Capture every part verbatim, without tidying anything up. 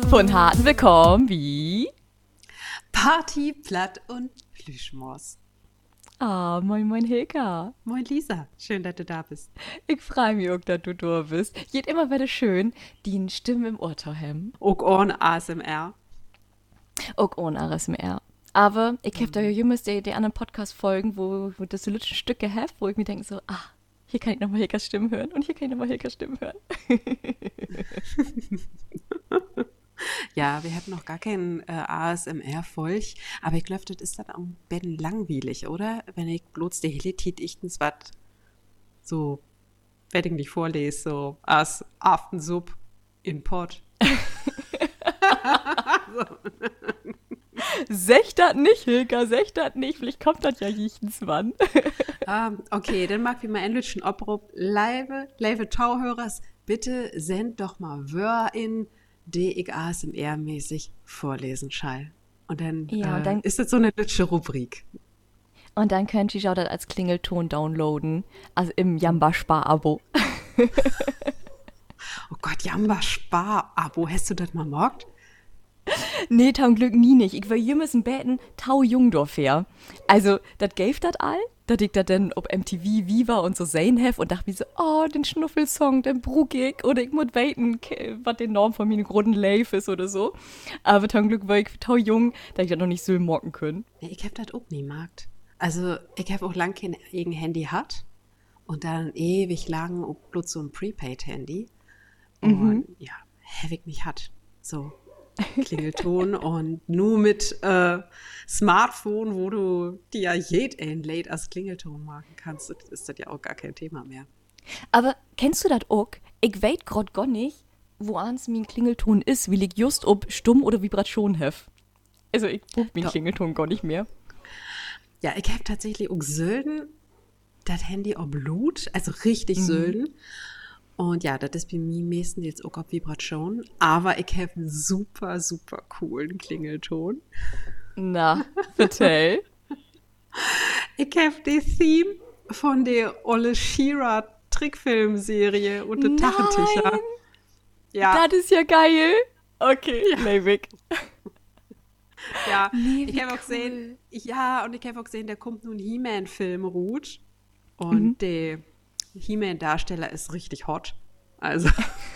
Von harten willkommen wie Party, Platt und Plüschmaus. Ah, moin moin Hilka. Moin Lisa, schön, dass du da bist. Ich freue mich auch, dass du da bist. Geht immer wieder schön, die Stimmen im Ohr zu haben. Auch ohne A S M R. Auch ohne A S M R. Aber ich habe da ja jemals die, die anderen Podcast-Folgen, wo, wo das so letzte Stücke habe, wo ich mir denke so, ah, hier kann ich nochmal Hilkas Stimmen hören und hier kann ich nochmal Hilkas Stimmen hören. Ja, wir hatten noch gar keinen äh, A S M R-Folg, aber ich glaube, das ist dann auch ein bisschen langweilig, oder? Wenn ich bloß die Helitit ichtens was so, wenn ich nicht vorlese, so als Aftensub in Pott. So. Sech das nicht, Hilka, sech das nicht. Vielleicht kommt das ja jichtenswann. um, okay, dann mag ich mal ein Lütchen Obruf. Live, live Tauhörers, bitte send doch mal Wör in, die ich A S M R-mäßig vorlesen schall. Und dann, ja, äh, dann ist das so eine lütsche Rubrik. Und dann könnt ihr auch das als Klingelton downloaden. Also im Jamba-Spar-Abo. Oh Gott, Jamba Spar-Abo. Hast du das mal morgt? Nee, zum Glück nie nicht. Ich will jemals beten, tau Jungdorf her. Also, das gäf dat all, dass ich das dann ob M T V, Viva und so sehen hef und dachte mir so, oh, den Schnuffelsong, den brug ich, oder ich muss weten, was die Norm von mir Grund Leif ist oder so. Aber zum Glück war ich tau jung, dass ich das noch nicht so mocken können. Nee, ich hab das auch nie markt. Also, ich hab auch lang kein eigen Handy hat und dann ewig lang auch bloß so ein Prepaid-Handy. Und Mhm. ja, hab ich nicht hat. So. Klingelton und nur mit äh, Smartphone, wo du dir ja jeden late als Klingelton machen kannst, ist das ja auch gar kein Thema mehr. Aber kennst du das auch? Ich weet grad gar nicht, wo ans mein Klingelton ist, weil ich just ob Stumm oder Vibration hef. Also ich buch mein Doch. Klingelton gar nicht mehr. Ja, ich habe tatsächlich auch selten das Handy ob Blut, also richtig Mhm. selten. Und ja, das ist bei mir meistens jetzt auch auf Vibration, aber ich habe einen super, super coolen Klingelton. Na, vertell. Ich habe die Theme von der Olle Shearer Trickfilmserie und der Tachenticher. Nein, Ja, das ist ja geil. Okay, ja. Leibig. ja. Nee, Ich wie habe auch cool. gesehen, ja, und ich habe auch gesehen, da kommt nun He-Man-Film Ruth und Mhm. der He-Man-Darsteller ist richtig hot. Also,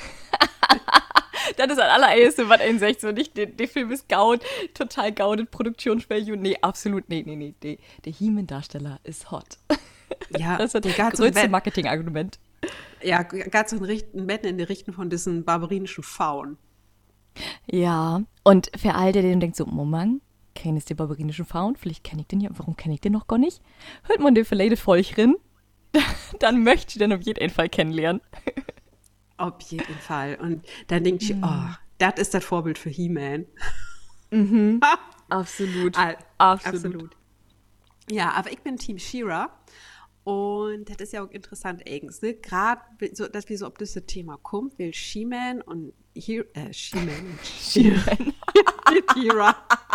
Das ist das allererste, was ein sagt, so nicht, der, der Film ist gaut, total gaudet, Produktionsvalue. Nee, absolut, nee, nee, nee, der, der He-Man-Darsteller ist hot. ja, Das ist der das geht so größte ein Marketingargument. ja, ganz so ein Richt- ein Betten in die Richtung von diesen barberinischen Pfauen. Ja, und für all der, der denkt so, Moment, kennst du den barberinischen Faun? Vielleicht kenne ich den ja, warum kenne ich den noch gar nicht? Hört man den vielleicht Folchrin? Dann möchte ich den auf jeden Fall kennenlernen. Auf jeden Fall. Und dann denke ich, oh, das ist das Vorbild für He-Man. Absolut. All- Absolut. Absolut. Ja, aber ich bin Team She-Ra. Und das ist ja auch interessant eigens, ne? Gerade, so, dass wir so auf dieses Thema kommen, weil She-Man und He äh, She-Man und She-Man. She-Ra.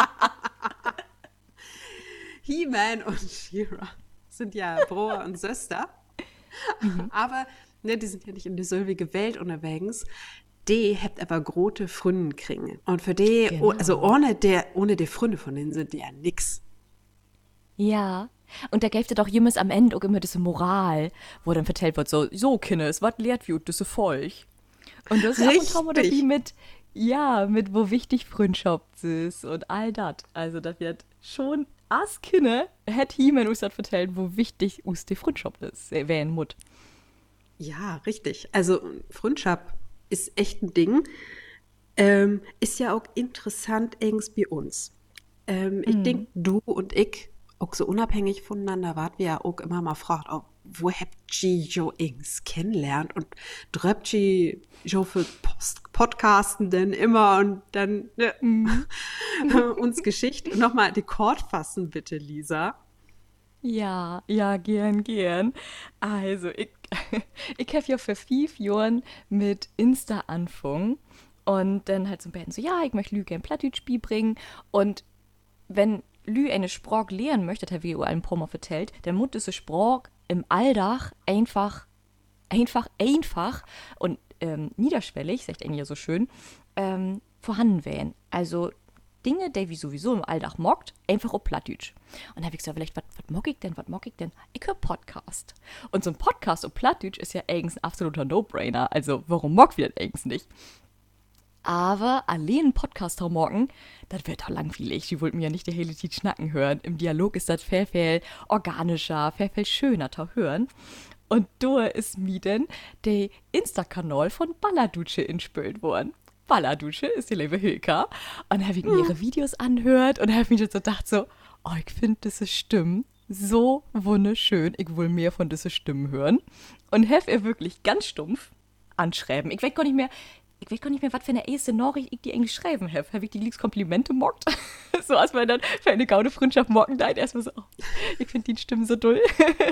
He-Man und She-Ra sind ja Bruder und Schwester. Aber ne, die sind ja nicht in die selbe Welt unterwegs. Die habt aber große Fründen kriegen. Und für die, Genau. also ohne der, ohne die Fründe von denen sind die ja nix. Ja. Und da gäbe doch jemals am Ende auch immer diese Moral, wo dann vertellt wird, so, so, Kindes, was lehrt wir diese Volk? Und das ist ab und zu mal Richtig. wie mit, ja, mit wo wichtig Freundschaft ist und all das. Also das wird schon als Kinder, hätte jemand uns das vertellt, wo wichtig uns die Freundschaft ist, wer Mut. Ja, richtig. Also Freundschaft ist echt ein Ding. Ähm, ist ja auch interessant eigens bei uns. Ähm, ich denke, du und ich, auch so unabhängig voneinander, wart wir ja auch immer mal fragt, oh, wo habt ihr jo eigens kennenlernt und dröbt ihr jo für Post Podcasten denn immer und dann ne, uns Geschichte. Nochmal die Chord fassen, bitte, Lisa. Ja, ja, gern, gern. Also, ich, ich habe ja vor fünf Jahren mit Insta angefangen und dann halt so ein bisschen so, ja, ich möchte Lü gern Plattdeutsch bringen und wenn Lü eine Sprache lernen möchte, hat wie ein paar Mal vertellt, dann muss diese Sprache im Alltag einfach, einfach, einfach und ähm, niederschwellig, sagt eigentlich ja so schön, ähm, vorhanden wären. Also Dinge, die wie sowieso im Alltag mockt, einfach auf Plattdeutsch. Und da habe ich gesagt, vielleicht, was mock ich denn, was mock ich denn? Ich höre Podcast. Und so ein Podcast auf Plattdeutsch ist ja eigentlich ein absoluter No-Brainer. Also warum mock wir das eigentlich nicht? Aber allein einen Podcast zu morgen, das wird doch langweilig. Die wollten mir ja nicht die hele Zeit schnacken hören. Im Dialog ist das viel, viel organischer, viel, viel schöner zu hören. Und da ist mir denn der Insta-Kanal von Ballerdutsche inspült worden. Ballerdutsche ist die liebe Hilka. Und da habe ich mir ihre Videos anhört und habe mir so gedacht so, oh, ich finde diese Stimmen so wunderschön. Ich will mehr von diesen Stimmen hören. Und habe ihr wirklich ganz stumpf anschreiben. Ich weiß gar nicht mehr, ich weiß gar nicht mehr, was für eine erste Nachricht ich die eigentlich schreiben habe. Habe ich die liebst Komplimente mockt? So als man dann für eine gaude Freundschaft mocken da erstmal so, oh, ich finde die Stimmen so doll.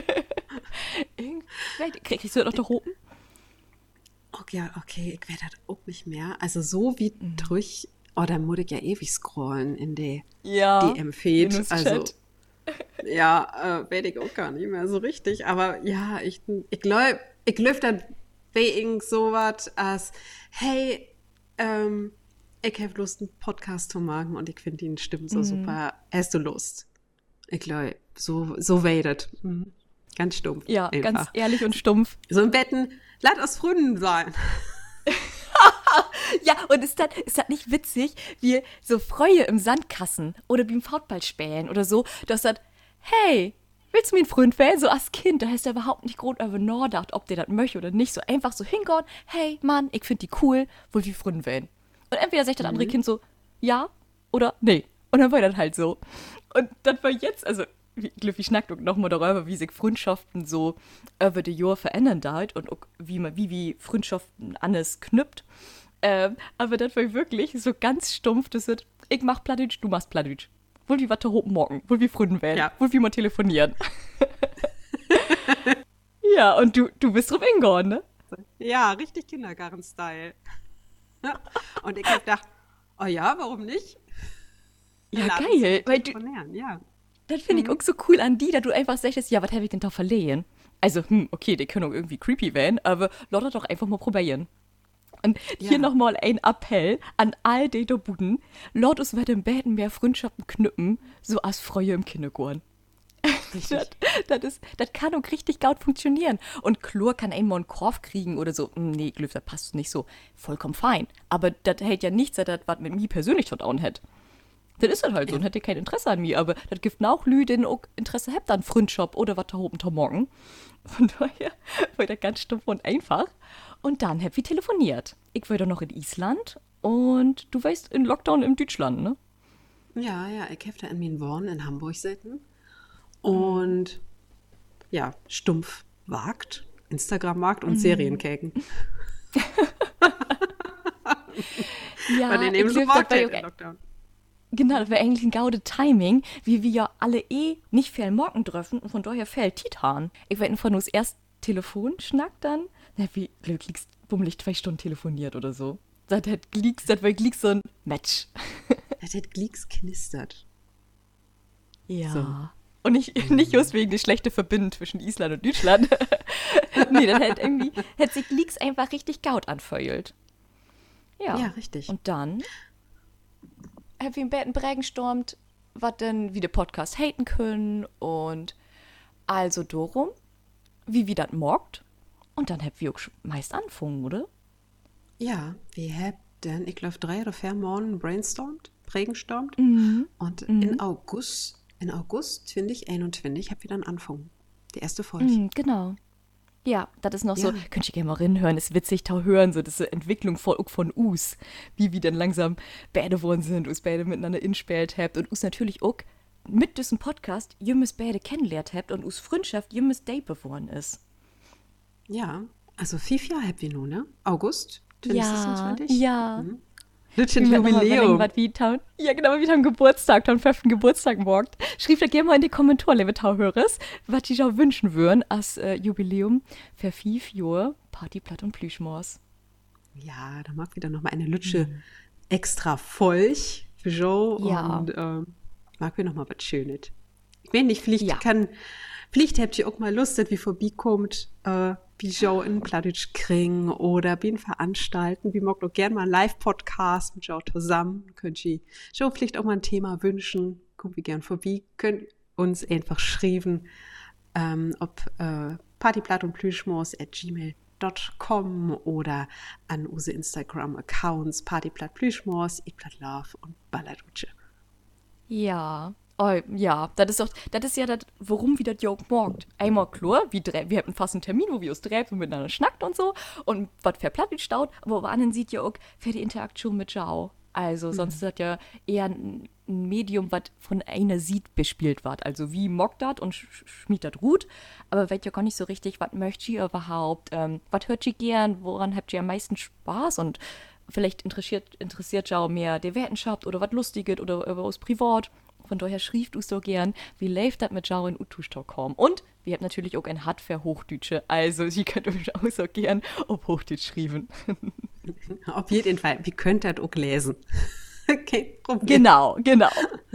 Kriegst du das noch da oben? Okay, okay, ich werde das auch nicht mehr. Also so wie mhm. durch, oh, dann muss ich ja ewig scrollen in die ja, D M-Feed. Also, ja, äh, werde ich auch gar nicht mehr so richtig. Aber ja, ich, ich glaube, ich glaube dann wegen sowas als, hey, ähm, ich habe Lust, einen Podcast zu machen und ich finde die Stimmen so mhm. super. Hast du Lust? Ich glaube, so, so wäre mhm. Ganz stumpf. Ja, einfach. Ganz ehrlich und stumpf. So im Betten, lass aus Fründen sein. Ja, und ist das, ist das nicht witzig, wie so Freue im Sandkasten oder beim Fautballspielen oder so, dass das, hey, willst du mir einen Freund wählen? So als Kind, da hast du überhaupt nicht groß über nachgedacht, ob der das möchte oder nicht. So einfach so hingehen, hey, Mann, ich finde die cool, wohl wie Freund wählen. Und entweder sagt das andere mhm. Kind so, ja oder nee. Und dann war das halt so. Und das war jetzt, also, ich glaube, ich schnackt nochmal darüber, wie sich Freundschaften so über die Jahre verändern da und wie man, wie, wie Freundschaften anders knüpft. Ähm, aber das war wirklich so ganz stumpf, das wird, ich mach Plattdeutsch, du machst Plattdeutsch. Wohl wie was hoch morgen, wohl wie Freunde werden, ja. Wohl wie mal telefonieren. Ja, und du, du bist drauf hingehauen, ne? Ja, richtig Kindergarten-Style. Und ich hab gedacht, oh ja, warum nicht? Ja, Lass geil. Weil du, ja. Das finde ich mhm. auch so cool an die, da du einfach sagst, ja, was habe ich denn da verlehen? Also, hm, okay, die können auch irgendwie creepy werden, aber lass das doch einfach mal probieren. Und hier ja. nochmal ein Appell an all die da Buden, lass uns bei den Bäden mehr Freundschaften knüppen, so als Freue im Kindergarten. das, das, ist, das kann auch richtig gut funktionieren. Und Chlor kann einmal einen Korb kriegen oder so. Nee, Glück, das passt nicht so. Vollkommen fein. Aber das hält ja nichts, dass das was mit mir persönlich zu tun hat. Das ist das halt so und hätte kein Interesse an mir, aber das gibt auch Leute, die auch Interesse habt an Freundschaft oder was da oben da morgen. Von daher war das ganz stumpf und einfach. Und dann hab ich telefoniert. Ich war doch noch in Island und du weißt, in Lockdown in Deutschland, ne? Ja, ja, ich hab da in meinen Wohnen in Hamburg sitzen und ja, stumpf wagt, Instagram-Markt und mhm. Serienkeken. Ja, weil den eben so wagt in Lockdown. Genau, das war eigentlich ein gaude Timing, wie wir ja alle eh nicht viel morgen dürfen und von daher fällt Titan. Ich werde einfach nur das erste Telefon schnackt dann, na, wie liegst bummelig zwei Stunden telefoniert oder so. Das hat Gleeks, das war Gleeks so ein Match. Das hat Gleeks knistert. Ja. So. Und nicht, nicht just wegen der schlechten Verbindung zwischen Island und Deutschland. Nee, das hat irgendwie, hat sich Gleeks einfach richtig gaut anfeuert. Ja. Ja, richtig. Und dann habe ich im Bett bragenstormt, was denn wie der Podcast haten können und also darum, wie wir das mockt. Und dann hab wir auch meist anfangen, oder? Ja, wir haben dann, ich glaube, drei oder vier Monate brainstormt, brainstormt. Mhm. Und mhm. in August, in August zwanzig einundzwanzig, hab wir dann anfangen. Die erste Folge. Mhm, genau. Ja, das ist noch ja. so, könnt ihr gerne mal reinhören, ist witzig, tau hören, so diese Entwicklung von, von Us, wie wir dann langsam beide geworden sind, us beide miteinander inspielt habt und us natürlich auch mit diesem Podcast jemals beide kennengelernt habt und us Freundschaft jemals Date geworden ist. Ja, also fünf Jahre habt wir nun, ne? August ja, zwanzig? Ja, mhm. Das ist ein Jubiläum. Ja, genau, wie haben Geburtstag, dann fünften Geburtstag morgen. Schrieb da gerne mal in die Kommentare, liebe Tauhörers, was ich auch wünschen würden als äh, Jubiläum für fünf Jahre Partyplatt und Plüschmors. Ja, da mag wieder noch mal eine Lütsche mhm. extra Folch für Joe ja. und ähm, mag wir noch mal was Schönes. Wenn nicht, vielleicht ja. kann, vielleicht habt ihr auch mal Lust, dass wir vorbeikommt, äh, wie Joe in Plattdeutsch kriegen oder wie ein Veranstalten. Wir mögen auch gerne mal einen Live-Podcast mit Joe zusammen. Könnt ihr Joe vielleicht auch mal ein Thema wünschen. Kommt wie gern vorbei. Könnt uns einfach schreiben, ähm, ob äh, partyplatt und plüschmos at gmail punkt com oder an unsere Instagram-Accounts partyplatt plüschmos, itplattlove und Balladutsche. Ja. Oh, ja, das ist doch, das ist ja das, worum wir das Joke morgt. Einmal klar, wir, drä- wir haben fast einen Termin, wo wir uns treffen und miteinander schnackt und so und was für Platt staut, aber auf anderen sieht ja auch für die Interaktion mit Jao. Also mhm. sonst ist das ja eher ein, ein Medium, was von einer Sied bespielt wird. Also wie mockt das und sch- schmied das gut, aber weiß ja gar nicht so richtig, was möchte ihr überhaupt, ähm, was hört ihr gern, woran habt ihr am meisten Spaß und vielleicht interessiert, interessiert Jao mehr der Wissenschaft oder was Lustiges oder über was Privat. Von daher schrieft du so gern, wie läuft das mit Jao in Utu kommen. Und wir haben natürlich auch ein Hart für Hochdeutsche, also sie könnt euch auch so gern auf Hochdeutsch schreiben. Auf jeden Fall, wir könnt das auch lesen. Okay, Problem. Genau, genau.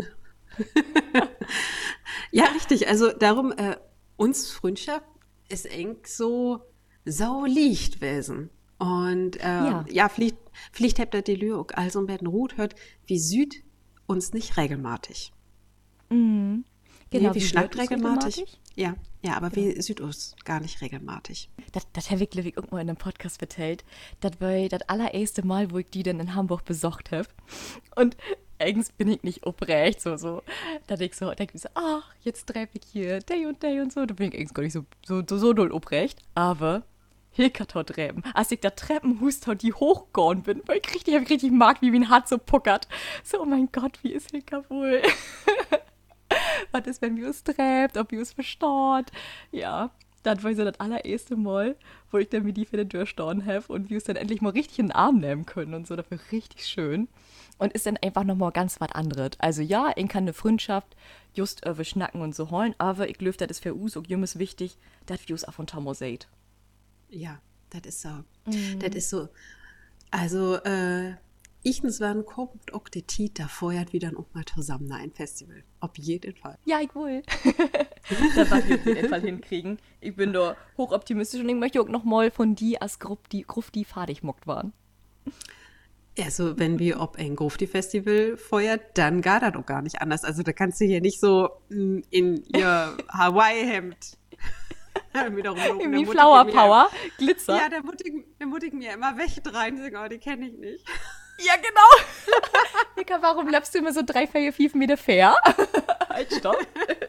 Ja, richtig, also darum, äh, uns Freundschaft ist eng so, so leicht gewesen. Und äh, ja. ja, vielleicht, vielleicht habt ihr die Lyrik also ein bisschen Ruth hört, wie Süd uns nicht regelmatig. Mhm. Genau, nee, wie, wie schnackt regelmatig? regelmatig? Ja, ja, aber genau. Wie Südost gar nicht regelmatig. Das, das habe ich, glaube ich, irgendwo in einem Podcast erzählt. Das war das allererste Mal, wo ich die dann in Hamburg besucht habe. Und eigentlich bin ich nicht aufrecht, so, so. Da denke ich so, denk ich so, ach, jetzt treffe ich hier Day und Day und so. Da bin ich eigentlich gar nicht so, so, so, so doll aufrecht. Aber Hilkertot Treppen. Als ich da Treppenhust die hochgegangen bin, weil ich richtig, ich richtig mag, wie mein Herz so puckert. So, oh mein Gott, wie ist Hilker wohl? Was ist, wenn wir uns träbt, ob wir uns verstaut? Ja, das war so das allererste Mal, wo ich dann mit die für den durchstanden habe und wir uns dann endlich mal richtig in den Arm nehmen können und so. Das war richtig schön. Und ist dann einfach nochmal ganz was anderes. Also ja, ich kann eine Freundschaft just über schnacken und so holen, aber ich glaube, das ist für uns auch jemals wichtig, dass wir uns auf und Tamo seht. Ja, das ist so. Mhm. Das ist so. Also, äh, ich waren kommt auch die Tiet, da feuert wieder auch mal zusammen ein Festival. Auf jeden Fall. Ja, ich will. Das wird wir auf jeden Fall hinkriegen. Ich bin da hochoptimistisch und ich möchte auch noch mal von die als Gruppe, die Gruppe, die fadig mockt waren. Also, wenn wir ob ein Grufti-Festival feuert, dann gar das auch gar nicht anders. Also, da kannst du hier nicht so in ihr Hawaii-Hemd wieder rumlaufen. Wie Flower Power, Glitzer. Ja, der mutig, der mutig mir immer weg rein, aber die kenne ich nicht. Ja, genau. Mika, warum läufst du immer so drei, vier, fünf Meter fair? Halt, stopp.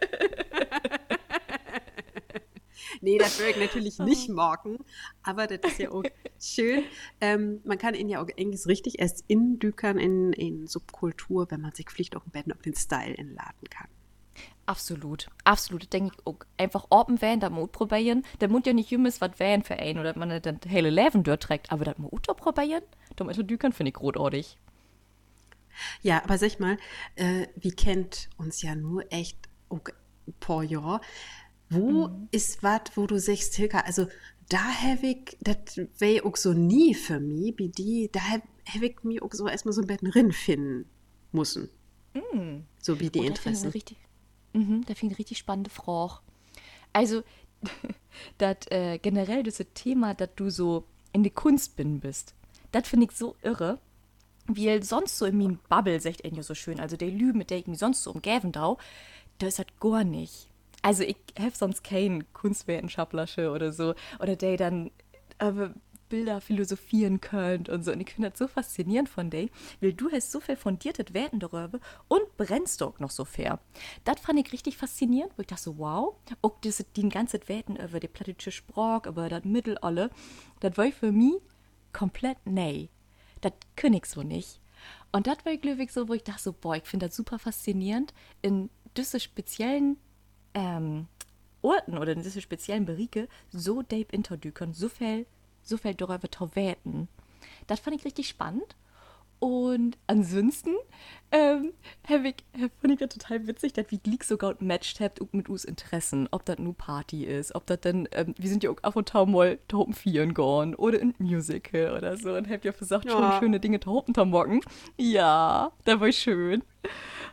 Nee, das würde ich natürlich nicht morgen, aber das ist ja auch schön. Ähm, man kann ihn ja auch eigentlich richtig erst indükern in, in Subkultur, wenn man sich vielleicht auch ein bisschen auf den Style inladen kann. Absolut, absolut. Denke ich auch. Einfach open werden, da Mut probieren. Der muss ja nicht jümmes was wählen für einen oder man dann hele Leben dort trägt, aber das Mut probieren, da muss man dükern, finde ich großartig. Ja, aber sag mal, äh, wir kennt uns ja nur echt auch ein paar Jahre. Wo mhm. ist was, wo du sagst, Hilka, also da habe ich, das wäre auch so nie für mich, wie die, da habe ich mir auch so erstmal so ein bisschen drin finden müssen. Mhm. So wie die oh, Interessen. Mhm, da fing eine richtig spannende Frage. Also, das äh, generell das Thema, dass du so in der Kunst bin bist, das finde ich so irre, wie sonst so in meinem Bubble, sagt ihr ja so schön, also der Lü, mit der ich mich sonst so umgeben dau, da ist das gar nicht. Also ich habe sonst keinen Kunstwissenschaftler oder so, oder der dann äh, Bilder philosophieren könnt und so. Und ich finde das so faszinierend von dir, weil du hast so viel fundiertes Werten darüber und brennst auch noch so fair. Das fand ich richtig faszinierend, wo ich dachte so, wow, auch das, die ganze Werten über die plattische Sprache, über das Mittelalter, das war für mich komplett neu. Das kann ich so nicht. Und das war glücklich so, wo ich dachte so, boah, ich finde das super faszinierend, in diese speziellen ähm, Orten oder in diese speziellen Bereiche so deep interdücken, so viel so viel darüber zu weten. Das fand ich richtig spannend. Und ansonsten ähm, ich, fand ich das total witzig, dass wir gleich sogar matched habt mit uns Interessen. Ob das nur Party ist, ob das dann, ähm, wir sind ja auch auf und zu mal Taupen vieren gehen oder in Musical oder so. Und habt ja versucht, ja. schon schöne Dinge Taupen zu morgen. Ja, das war schön.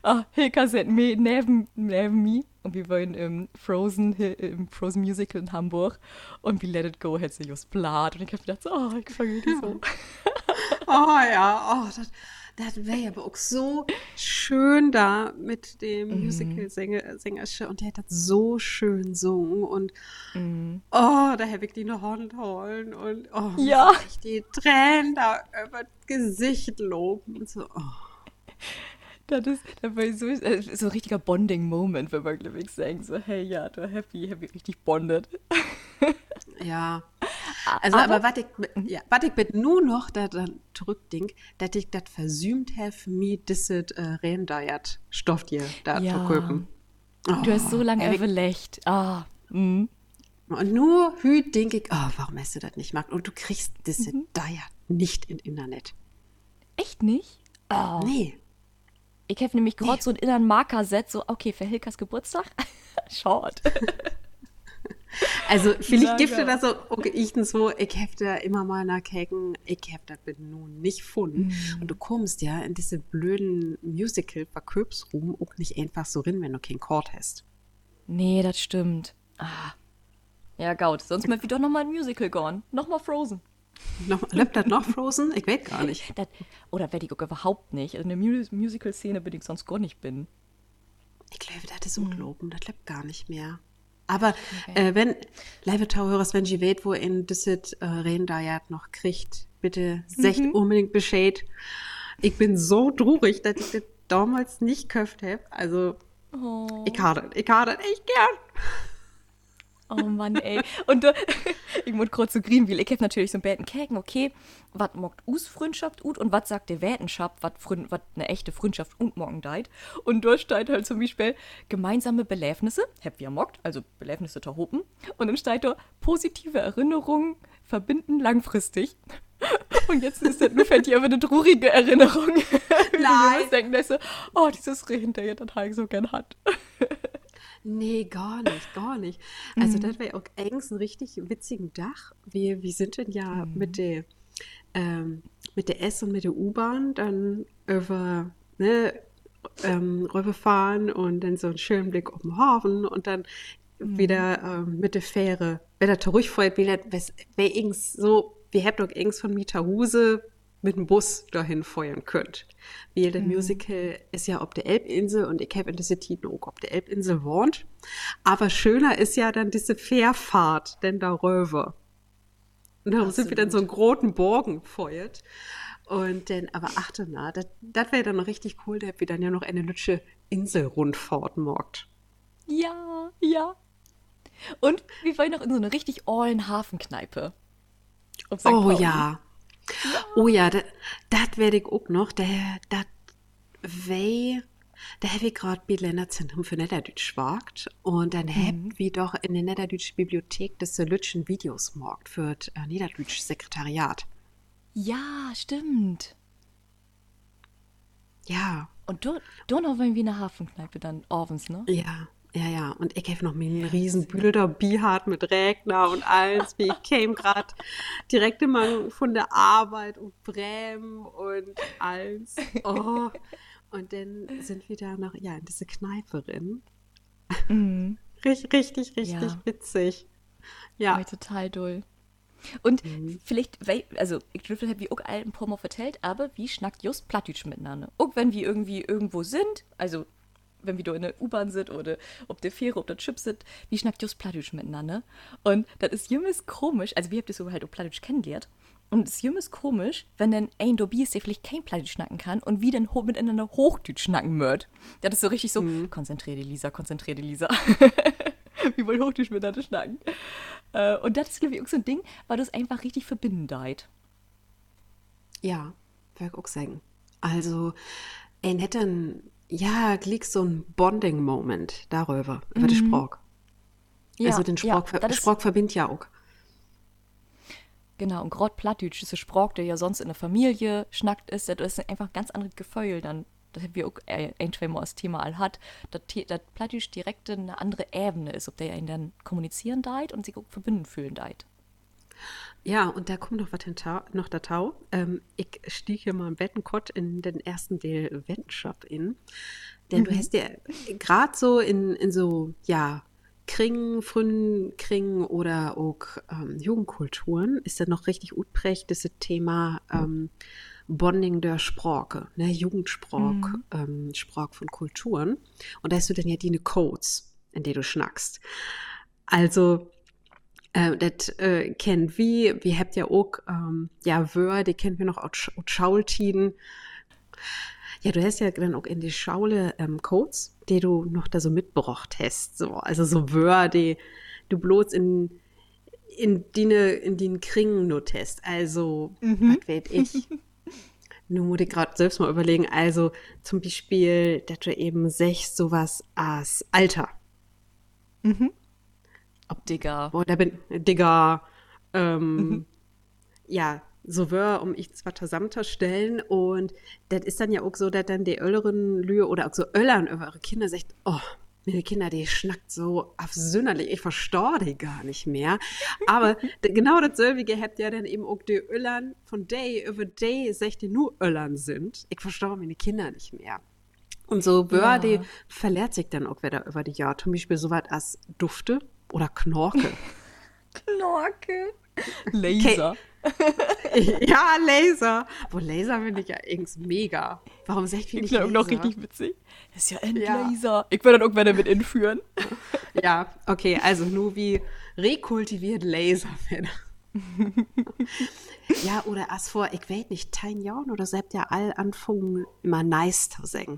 ah, Hilka sat me neben, neben mir und wir waren im Frozen, im Frozen Musical in Hamburg und wie Let It Go hat sie just blatt und ich hab gedacht, so, oh, ich fange die so. Oh ja, oh, das, das wäre aber auch so schön da mit dem Musical-Sänger und der hat das so schön gesungen und Mm. oh, da habe ich die noch Hand holen und oh, mir Ja. sind echt die Tränen da über das Gesicht loben und so, oh. Das ist, das war so, äh, so ein richtiger Bonding-Moment, wenn man glaube ich sagen, so, hey, ja, du happy, happy richtig bondet. Ja, also aber, was ich, ja, was ich mit nur noch da dann zurückdenk, dass ich das versümt habe, mir dieses äh, Rendiert Stofftier da Ja. verkaufen. Du hast so lange ey, ich- überlegt. Ah, mm. Und nur hüt denke ich, oh, warum hast du das nicht gemacht? Und du kriegst diese mhm. Diet nicht im Internet. Echt nicht? Oh. Nee. Ich habe nämlich gerade Nee. so einen inneren Marker-Set, so, okay, für Hilkas Geburtstag. Schaut. Also vielleicht Ja, gibt es ja. das so, okay, ich denn so, ich hab da immer mal nachgucken, ich hab das mit nun nicht gefunden. Mhm. Und du kommst ja in diese blöden Musical-Verköpsruhen auch nicht einfach so rein, wenn du keinen Chord hast. Nee, das stimmt. Ah. Ja, gaut. Sonst mal wieder nochmal ein Musical gone. Nochmal Frozen. Noch, lebt das noch Frozen? Ich weiß gar nicht. Das, oder werde ich auch überhaupt nicht. Also in der Mu- Musical-Szene bin ich sonst gar nicht bin. Ich glaube, das ist unglaublich, das lebt gar nicht mehr. Aber Okay. äh, wenn, liebe Tauhörers, wenn ihr weht, wo in dieses äh, Rendiert noch kriegt, bitte secht Mhm. unbedingt Bescheid. Ich bin so traurig, dass ich das damals nicht gekauft habe. Also, Oh. ich habe das, ich habe das echt gern. Oh Mann, ey. Und da, ich muss kurz zu Greenville. Ich hab natürlich so ein Beten Käken, okay, was mockt us Freundschaft ut und was sagt der Wetenschaft, was eine echte Freundschaft und morgen deit. Und dort steht halt zum Beispiel gemeinsame Beläfnisse, hab wir mockt, also Beläfnisse terhopen. Und dann steht da positive Erinnerungen verbinden langfristig. Und jetzt ist das nur fällt dir aber eine traurige Erinnerung. Nein. Ich denken, dass so, oh, dieses Reh hinterher, das ich so gern hat. Nee, gar nicht, gar nicht. Also, das wäre auch eigentlich ein richtig witzigen Dach. Wir, wir sind dann ja mit der ähm, mit der S und mit der U-Bahn dann über ne, ähm, rüberfahren und dann so einen schönen Blick auf den Hafen und dann wieder ähm, mit der Fähre, wenn der zurückfährt, wäre wär so, wir hätten doch irgends von Mieterhuse mit dem Bus dahin feuern könnt. Weil das Musical ist ja auf der Elbinsel und ich habe in dieser Zeit auch auf der Elbinsel wohnt. Aber schöner ist ja dann diese Fährfahrt, denn da rüber. Und darum sind wir dann so einen großen Borgen feuert. Und dann, aber achte mal, das wäre dann noch richtig cool, da hätten wir dann ja noch eine lütsche Inselrundfahrt morgt. Ja, ja. Und wir wollen noch in so eine richtig ollen Hafenkneipe. Auf Sankt Oh Pauli. ja. Oh ja, das werde ich auch noch. Das wei, da habe ich gerade bei Länderzentrum für Niederdeutsch gewagt. Und dann haben wir doch in der Niederdeutsche Bibliothek das Lütschen Videos gemacht für das äh, Niederdeutsche Sekretariat. Ja, stimmt. Ja, Und dort, dort noch wollen wir eine Hafenkneipe dann abends, ne? ja, ja, ja. Und ich habe noch meinen riesen Bilder Bihat mit Regner und alles. Wie ich käme gerade direkt immer von der Arbeit und Bremen und alles. Oh. Und dann sind wir da noch, ja, in diese Kneipe drin. Mhm. Richtig, richtig, richtig Ja. witzig. Ja. Oh, total doll. Und vielleicht, weil, also ich glaube, das habe ich auch allen ein paar Mal vertellt, aber wie schnackt just Plattdeutsch miteinander? Auch wenn wir irgendwie irgendwo sind, also wenn wir da in der U-Bahn sind oder ob der Fähre, ob der Chip sind, wie schnackt just Plattdeutsch miteinander? Und das ist jemals komisch, also wir habt das so halt auch Plattdeutsch kennengelernt. Und es ist jemals komisch, wenn dann ein Dobby ist, der vielleicht kein Plattdeutsch schnacken kann und wie dann ho- miteinander Hochdeutsch schnacken wird. Das ist so richtig so, konzentrier dich, Lisa, konzentrier dich, Lisa. Wir wollen Hochdeutsch miteinander schnacken. Äh, und das ist, glaube ich, auch so ein Ding, weil das einfach richtig verbinden deit. Ja, würde ich auch sagen. Also, ein hätte ein, ja, glick so ein Bonding-Moment darüber, über den Sprach. Also den Sprach, ja, das ist- Sprach verbindet ja auch. Genau, und gerade Plattdeutsch ist ein Sprach, der ja sonst in der Familie schnackt ist, das ist einfach ein ganz anderes Gefühl. Dann, das haben wir auch äh, ein, zwei Mal als Thema all hat, dass The- dass Plattdeutsch direkt eine andere Ebene ist, ob der einen dann kommunizieren deit und sich auch verbinden fühlen deit. Ja, und da kommt noch was hin, Tau- noch der Tau. Ähm, ich stieg hier mal im Bettenkott in den ersten Teil Wettenshop in. Denn du Mhm. hast ja gerade so in, in so, ja, Kringen, frühen Kringen oder auch ähm, Jugendkulturen ist ja noch richtig utprägt, das Thema ähm, Bonding der Sprache, ne, Jugendsprach, Mhm. ähm, Sprach von Kulturen. Und da hast du dann ja die Codes, in denen du schnackst. Also, äh, das äh, kennen wir, wir habt ja auch, ähm, ja, Wör, die kennen wir noch aus Sch- aus Schaultiden. Ja, du hast ja dann auch in die Schaule ähm, Codes, die du noch da so mitgebracht hast. So. Also so Wör, die du bloß in, in die in den Kringen nur test. Also, was Mhm. weiß ich. Nun muss ich gerade selbst mal überlegen. Also zum Beispiel, dass du eben sechst sowas als Alter. Mhm. Digga. Boah, da bin, Digga, Mhm. ähm, ja, so wär, um ich zwar zusammenzustellen und das ist dann ja auch so, dass dann die Ölleren Lühe oder auch so Öllern über ihre Kinder sagt, oh, meine Kinder, die schnackt so absünderlich, ich verstehe die gar nicht mehr. Aber d- genau dasselbe habt ja dann eben auch die Öllern von Day über Day, sagt die nur Öllern sind. Ich verstehe meine Kinder nicht mehr. Und so Wörter, die Ja. verliert sich dann auch wieder über die Jahre. Zum Beispiel so was als Dufte oder Knorke. Knorke. Okay. Laser. Ja, Laser. Wo Laser finde ich ja irgendwie mega. Warum sagt wir Ich nicht finde das auch noch Laser? richtig witzig. Das ist ja Ja. Endlaser. Ich würde dann irgendwann damit inführen. Ja, okay, also nur wie rekultiviert Laser werden. Ja, oder as vor, ich weiß nicht, zehn Jahren oder so habt ihr all anfangen, immer nice zu singen.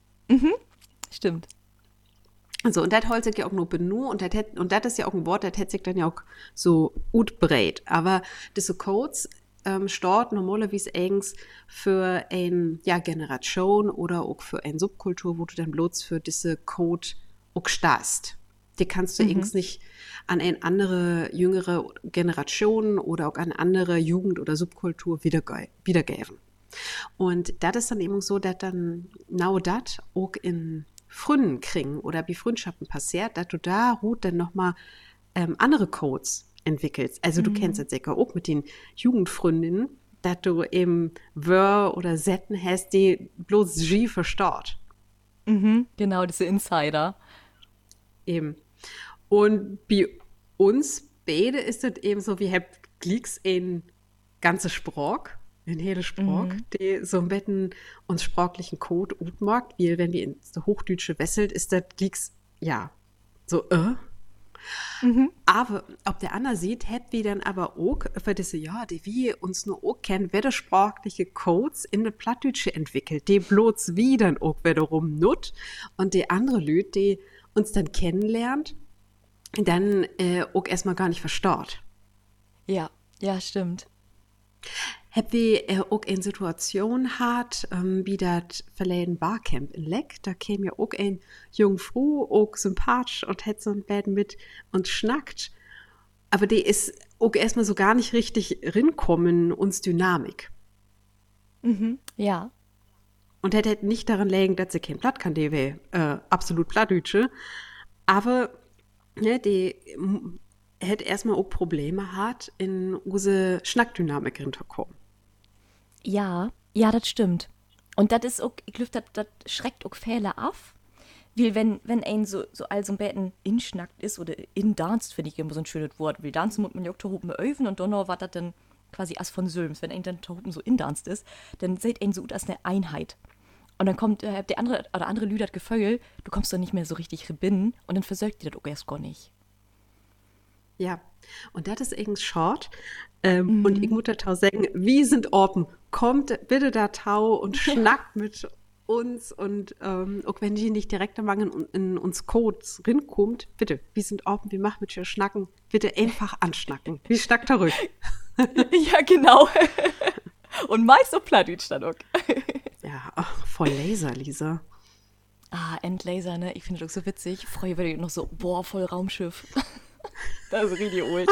Stimmt. Also, und das holt sich ja auch nur benu und das hätt- und das ist ja auch ein Wort, das hätte sich dann ja auch so gut breit. Aber diese Codes ähm, steht normalerweise eigens für eine ja, Generation oder auch für eine Subkultur, wo du dann bloß für diese Code auch stehst. Die kannst du Mhm. eigens nicht an eine andere jüngere Generation oder auch an eine andere Jugend- oder Subkultur wiederge wiedergeben. Und das ist dann eben so, dass dann genau das auch in Fründen kriegen oder wie Freundschaften passiert, dass du da ruht dann nochmal ähm, andere Codes entwickelst. Also du kennst Mhm. das sicher auch mit den Jugendfreundinnen, dass du eben Wör oder Sätten hast, die bloß sie verstaut. Mhm. Genau, diese Insider. Eben. Und bei uns beide ist es eben so, wir haben Glicks in ganze Sprach, in hele Sprach, Mhm. die so ein bisschen uns sprachlichen Code utmacht, weil wenn wir ins Hochdeutsche wesselt, ist das Glicks, ja, so, äh. Mhm. Aber ob der Anna sieht, hätten wir dann aber auch für diese, ja, die wir uns nur auch kennen, widersprachliche Codes in der Plattdeutsche entwickelt, die bloß wie dann auch wiederum nut und die andere Lüt, die uns dann kennenlernt, dann äh, auch erstmal gar nicht verstaut. Ja, ja, stimmt. Hab wir äh, auch eine Situation hat, ähm, wie das verleden Barcamp in Leck, da käme ja auch ein Jungfrau, auch sympathisch und hätte so ein Bett mit und schnackt. Aber die ist auch erstmal so gar nicht richtig rinkommen, uns Dynamik. Mhm. Ja. Und das hätte nicht daran liegen, dass sie kein Platt kann, die wäre äh, absolut Plattdeutsche. Aber ne, die m- hätte erstmal auch Probleme hat, in unsere Schnackdynamik reinzukommen. Ja, ja, das stimmt. Und das ist auch, ich glaube, das, das schreckt auch Fehler ab. Weil wenn, wenn ein so, so all so ein Betten inschnackt ist oder indanzt, finde ich immer so ein schönes Wort. Weil dansen muss man ja auch da oben öfen und dann noch was das dann quasi as von Sülms. Wenn ein dann da oben so indanzt ist, dann seht ein so gut als eine Einheit. Und dann kommt äh, der andere, oder andere Lüder das Gefühl, du kommst dann nicht mehr so richtig rebinnen und dann versögt dir das auch erst gar nicht. Ja, und das ist irgendwie short. Ähm, und ich Mhm. muss da tau sagen, wie sind open? Kommt bitte da tau und schnackt mit uns und ähm, auch wenn die nicht direkt am in, in uns Codes rinkommt, bitte, wir sind open, wir machen mit dir schnacken, bitte einfach anschnacken. Wie schnackt zurück? Ja, genau. Und meist so Plattdeutsch dann auch. Ja, ach, voll Laser, Lisa. Ah, Endlaser, ne? Ich finde das auch so witzig. Früher war ich noch so, boah, voll Raumschiff. Das ist richtig old.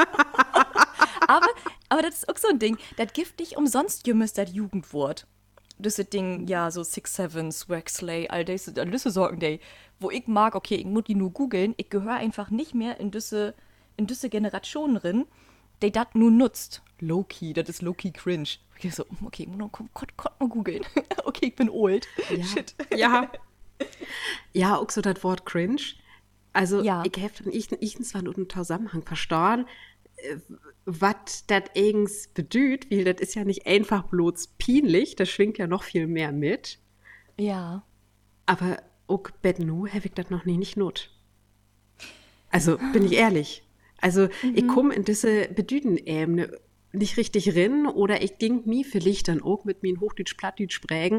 Aber, aber das ist auch so ein Ding, das gibt nicht umsonst jümmes das Jugendwort. Das ist Ding, ja, so Six Seven, Swagslay, all das, all diese Sorgen, die, wo ich mag, okay, ich muss die nur googeln, ich gehöre einfach nicht mehr in diese, in diese Generation drin. der das nun nutzt. Low-key, das ist low-key cringe. Ich so, okay, ich muss noch kurz mal googeln. Okay, ich bin old. Ja. Shit. Ja. Ja, auch so das Wort cringe. Also, Ja. ich habe dann ich, ich zwar nur einen Zusammenhang verstanden, äh, was das eigens bedeutet, weil das ist ja nicht einfach bloß peinlich, das schwingt ja noch viel mehr mit. Ja. Aber auch bet nu habe ich das noch nie nicht not. Also, bin ich ehrlich. Also, ich komme in diese Bedüden-Ebene nicht richtig rein oder ich ging mir vielleicht dann auch mit mir in Hochdeutsch, Plattdeutsch sprechen.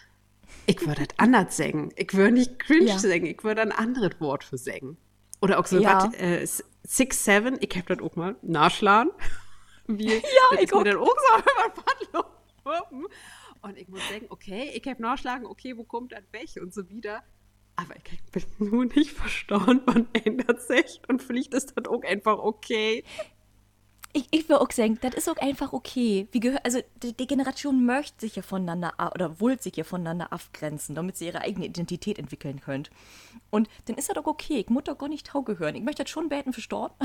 Ich würde das anders sagen. Ich würde nicht cringe Ja. sagen, ich würde ein anderes Wort für sagen. Oder auch so Ja. was, äh, six, seven, ich habe das auch mal nachschlagen. Wie, ja, ich mir dann auch so, was los? Und ich muss sagen, okay, ich habe nachschlagen, okay, wo kommt das weg und so wieder. Aber ich bin nur nicht verstanden, wann ändert sich. Und vielleicht ist das auch einfach okay. Ich, ich will auch sagen, das ist auch einfach okay. Wie gehör, also die, die Generation möchte sich ja voneinander a- oder wollt sich ja voneinander abgrenzen, damit sie ihre eigene Identität entwickeln können. Und dann ist das auch okay. Ich muss doch gar nicht Tau gehören. Ich möchte das schon beten verstorben.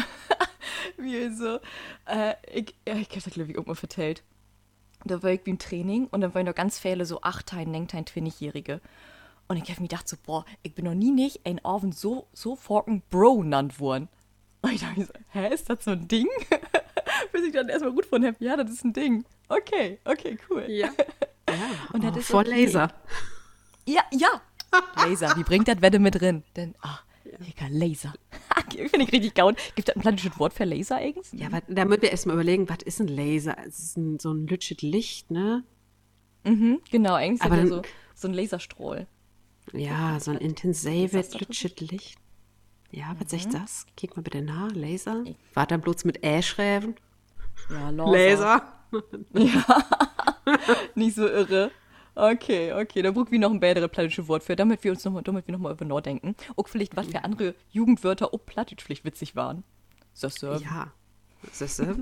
Wie so. Äh, ich ja, ich habe das, glaube ich, irgendwann vertellt. Da war ich wie im Training und dann waren da ganz viele so achttein, neuntein, zwanzigjährige. Und ich habe mir gedacht so, boah, ich bin noch nie nicht ein Orven so, so forken Bro genannt worden. Und ich dachte mir so, hä, ist das so ein Ding? Bis ich dann erstmal gut von habe, ja, das ist ein Ding. Okay, okay, cool. Ja. Ja, Und das oh, ist voll okay. Laser. Ja, ja. Laser, wie bringt das Wette mit drin? Denn, ach, Digga, Laser. Finde ich richtig gaun. Gibt es ein planisches Wort für Laser eigens? Ja, wat, da müssen wir erstmal überlegen, was ist ein Laser? Es ist ein, so ein lütsches Licht, ne? Mhm, genau, eigentlich Aber ist ja dann- so, so ein Laserstrahl. Ja, so ein Was intensives, hast du da lütsches Licht. Ja, was sagt das? Kick mal bitte nach, Laser. War da bloß mit Ä schreiben? Ja, Laser. Laser. Nicht so irre. Okay, okay, da brauchen wir noch ein besseres plattisches Wort für, damit wir uns noch mal, damit wir noch mal über Nord denken. Auch vielleicht, was für andere Jugendwörter auch plattisch vielleicht witzig waren. So, so. Ja. Das ist so.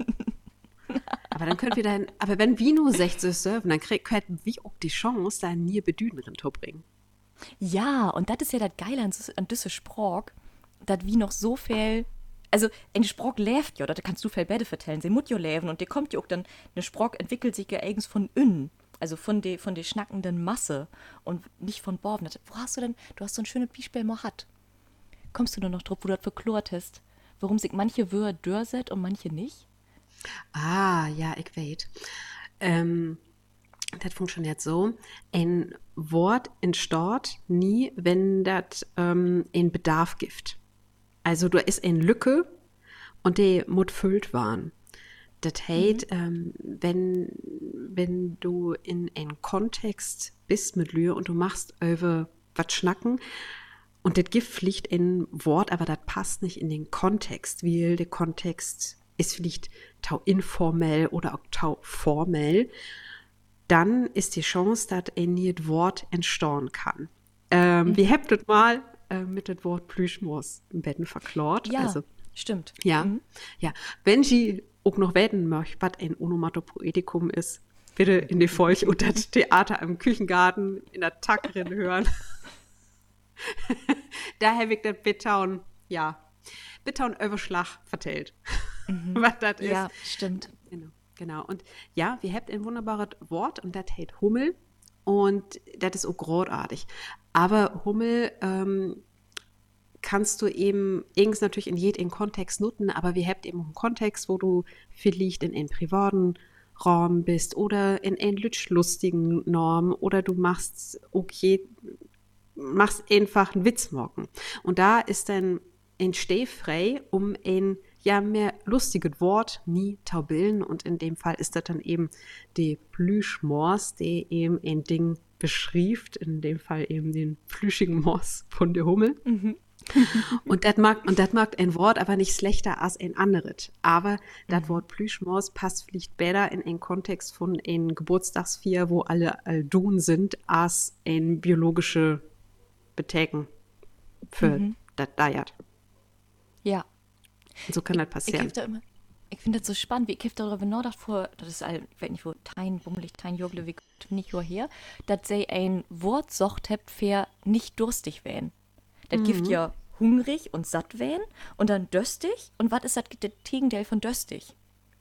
Aber dann könnt wir dann, aber wenn wir nur sechzehn surfen, dann krieg- hätten wir auch die Chance, da nie Bedüden drin zu bringen. Ja, und das ist ja das Geile an, s- an diese Sprach, dass wie noch so viel, also eine Sprach läuft ja, da kannst du viel Bäde vertellen, sie muss ja leben und der kommt ja auch dann, eine Sprach entwickelt sich ja eigens von innen, also von der von der schnackenden Masse und nicht von Borben. Das- Wo hast du denn, du hast so ein schönes Beispiel mal hat. Kommst du nur noch drauf, wo du das verklort hast, warum sich manche Wörter dörset und manche nicht? Ah, ja, ich weiß. Ähm, das funktioniert so. Ein Wort entsteht nie, wenn das ähm, einen Bedarf gibt. Also da ist eine Lücke und die muss füllt waren. Das heißt, ähm, wenn, wenn du in einem Kontext bist mit Lühe und du machst über was schnacken und das gibt vielleicht ein Wort, aber das passt nicht in den Kontext, weil der Kontext ist vielleicht tau informell oder auch tau formell, dann ist die Chance, dass ein neues Wort entstehen kann. Ähm, Wir haben das mal äh, mit dem Wort Plüschmus im Betten verklort. Ja, Also, stimmt. ja, ja. Wenn Sie auch noch wetten möchten, was ein Onomatopoetikum ist, bitte in die Folge und das Theater im Küchengarten in der Tackerin hören. Da habe ich das Bittaun, ja, Bittaun Überschlag vertellt, was das ist. Ja, stimmt. Genau, genau. Und ja, wir habt ein wunderbares Wort und das heißt Hummel und das ist auch großartig. Aber Hummel ähm, kannst du eben irgends natürlich in jedem Kontext nutzen, aber wir habt eben einen Kontext, wo du vielleicht in einen privaten Raum bist oder in einen lustigen Norm oder du machst okay, machst einfach einen Witz morgen. Und da ist dann ein Stehfrei, um ein ja mehr lustiges Wort nie taubillen und in dem Fall ist das dann eben die Plüschmors, die eben ein Ding beschrieft, in dem Fall eben den plüschigen Mors von der Hummel. Und das mag, und das mag ein Wort aber nicht schlechter als ein anderes. Aber das Wort Plüschmaus passt vielleicht besser in einen Kontext von einem Geburtstagsfeier, wo alle Aldun sind, als ein biologische Betäken für das Diet. Ja. Und so kann das Ich passieren. hab da immer, ich finde das so spannend, wie ich hab darüber nachgedacht vor, das ist all, ich weiß nicht wo, tein, bummelig, tein, jogle, wie nicht nur her, dass sie ein Wort sagt habt für nicht durstig werden. Das gibt ja hungrig und satt werden und dann döstig und was ist das das Gegenteil von döstig?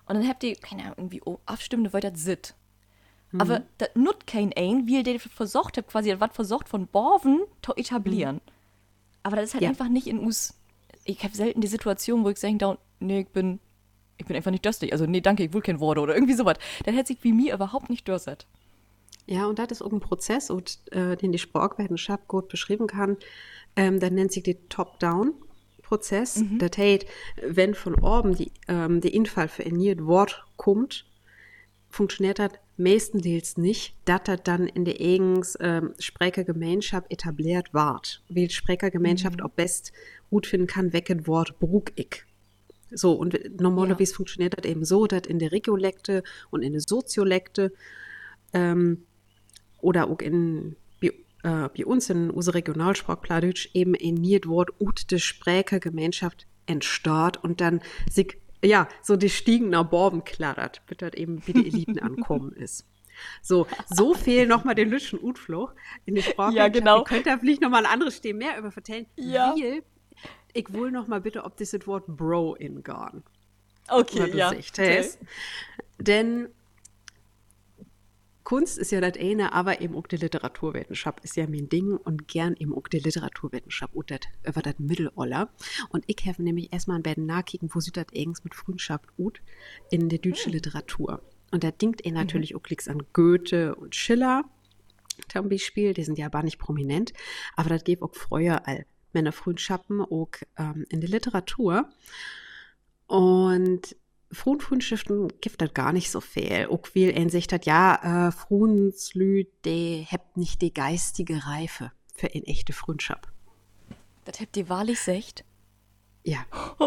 Und dann habt ihr, keine Ahnung, irgendwie oh, abstimmende Wörter sit. Mhm. Aber das nut kein ein, wie ihr das versucht habt, quasi das was versucht von Borven zu etablieren. Mhm. Aber das ist halt ja. einfach nicht in uns. Ich habe selten die Situation, wo ich sage, da, nee, ich bin, ich bin einfach nicht durstig. Also, nee, danke, ich will kein Wort oder irgendwie sowas. Das hätte sich wie mir überhaupt nicht durstet. Ja, und das ist auch ein Prozess, und, äh, den die Sprachwissenschaft gut beschreiben kann. Ähm, dann nennt sich die Top-Down-Prozess. Mhm. Das heißt, wenn von oben die, ähm, der Infall für ein neues Wort kommt, funktioniert das meistens nicht, dass das dann in der eigens ähm, Sprechergemeinschaft etabliert wird. Weil die Sprechergemeinschaft mhm. auch best gut finden kann, welches Wort brug ich. So, und normalerweise ja. funktioniert das eben so, dass in der Regiolekte und in der Soziolekte ähm, oder auch in bei, äh, bei uns in unserer Regionalsprache Plattdeutsch eben ein neues Wort ut der Sprechergemeinschaft entsteht und dann sich ja, so die Stiegen nach Borben klattert, bis das eben wie die Eliten ankommen ist. So, so viel nochmal den Lütschen Utfluch in die Sprache. Ja, genau. Ihr könnt da vielleicht nochmal ein anderes Stehen mehr über vertellen. Ja. Weil, ich will nochmal bitte, ob dieses Wort Bro in Garn. Okay, ja. Okay. Denn Kunst ist ja das eine, aber eben auch die Literaturwissenschaft ist ja mein Ding und gern eben auch die Literaturwissenschaft und das über das Mittelalter. Und ich habe nämlich erstmal ein bisschen nachkicken, wo sieht das irgendwas mit Freundschaft gut in der deutschen hm. Literatur. Und da denkt er natürlich mhm. auch nichts an Goethe und Schiller zum Beispiel, die sind ja aber nicht prominent, aber das gibt auch früher all Männer Freundschaften auch ähm, in der Literatur. Und Frauenfreundschaften gibt das gar nicht so viel. Auch weil er sich hat, ja, äh, Frauenslüd, die habt nicht die geistige Reife für eine echte Freundschaft. Das habt ihr wahrlich secht? Ja.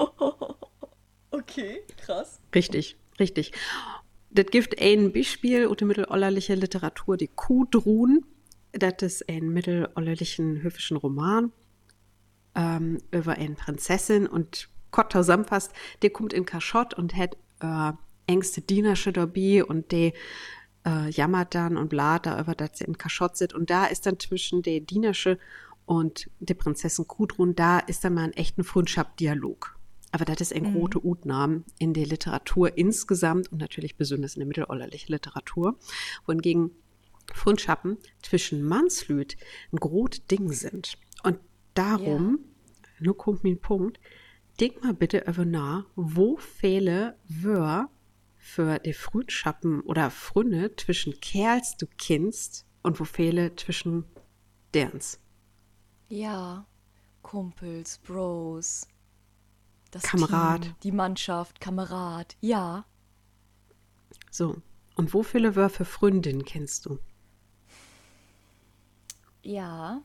Okay, krass. Richtig, richtig. Das gibt ein Beispiel aus der mittelalterlichen Literatur, die Kudrun. Das ist ein mittelalterlichen höfischen Roman ähm, über eine Prinzessin und Gott zusammenfasst, der kommt in Kaschott und hat äh, engste Dienersche dabei und der äh, jammert dann und blaht darüber, dass sie in Kaschott sind. Und da ist dann zwischen der Dienersche und der Prinzessin Kudrun, da ist dann mal ein echten Freundschaftsdialog. Aber das ist ein mhm. großer Utnahme in der Literatur insgesamt und natürlich besonders in der mittelalterlichen Literatur. Wohingegen Freundschaften zwischen Mannslüd ein großes Ding sind. Und darum, ja. nur kommt mir ein Punkt, denk mal bitte über nach, wo viele Wör für die Freundschaften oder Freunde zwischen Kerls du kennst und wo viele zwischen derns. Ja, Kumpels, Bros, das Kamerad. Team, die Mannschaft, Kamerad, ja. So, und wo viele Wör für Freundin kennst du? Ja.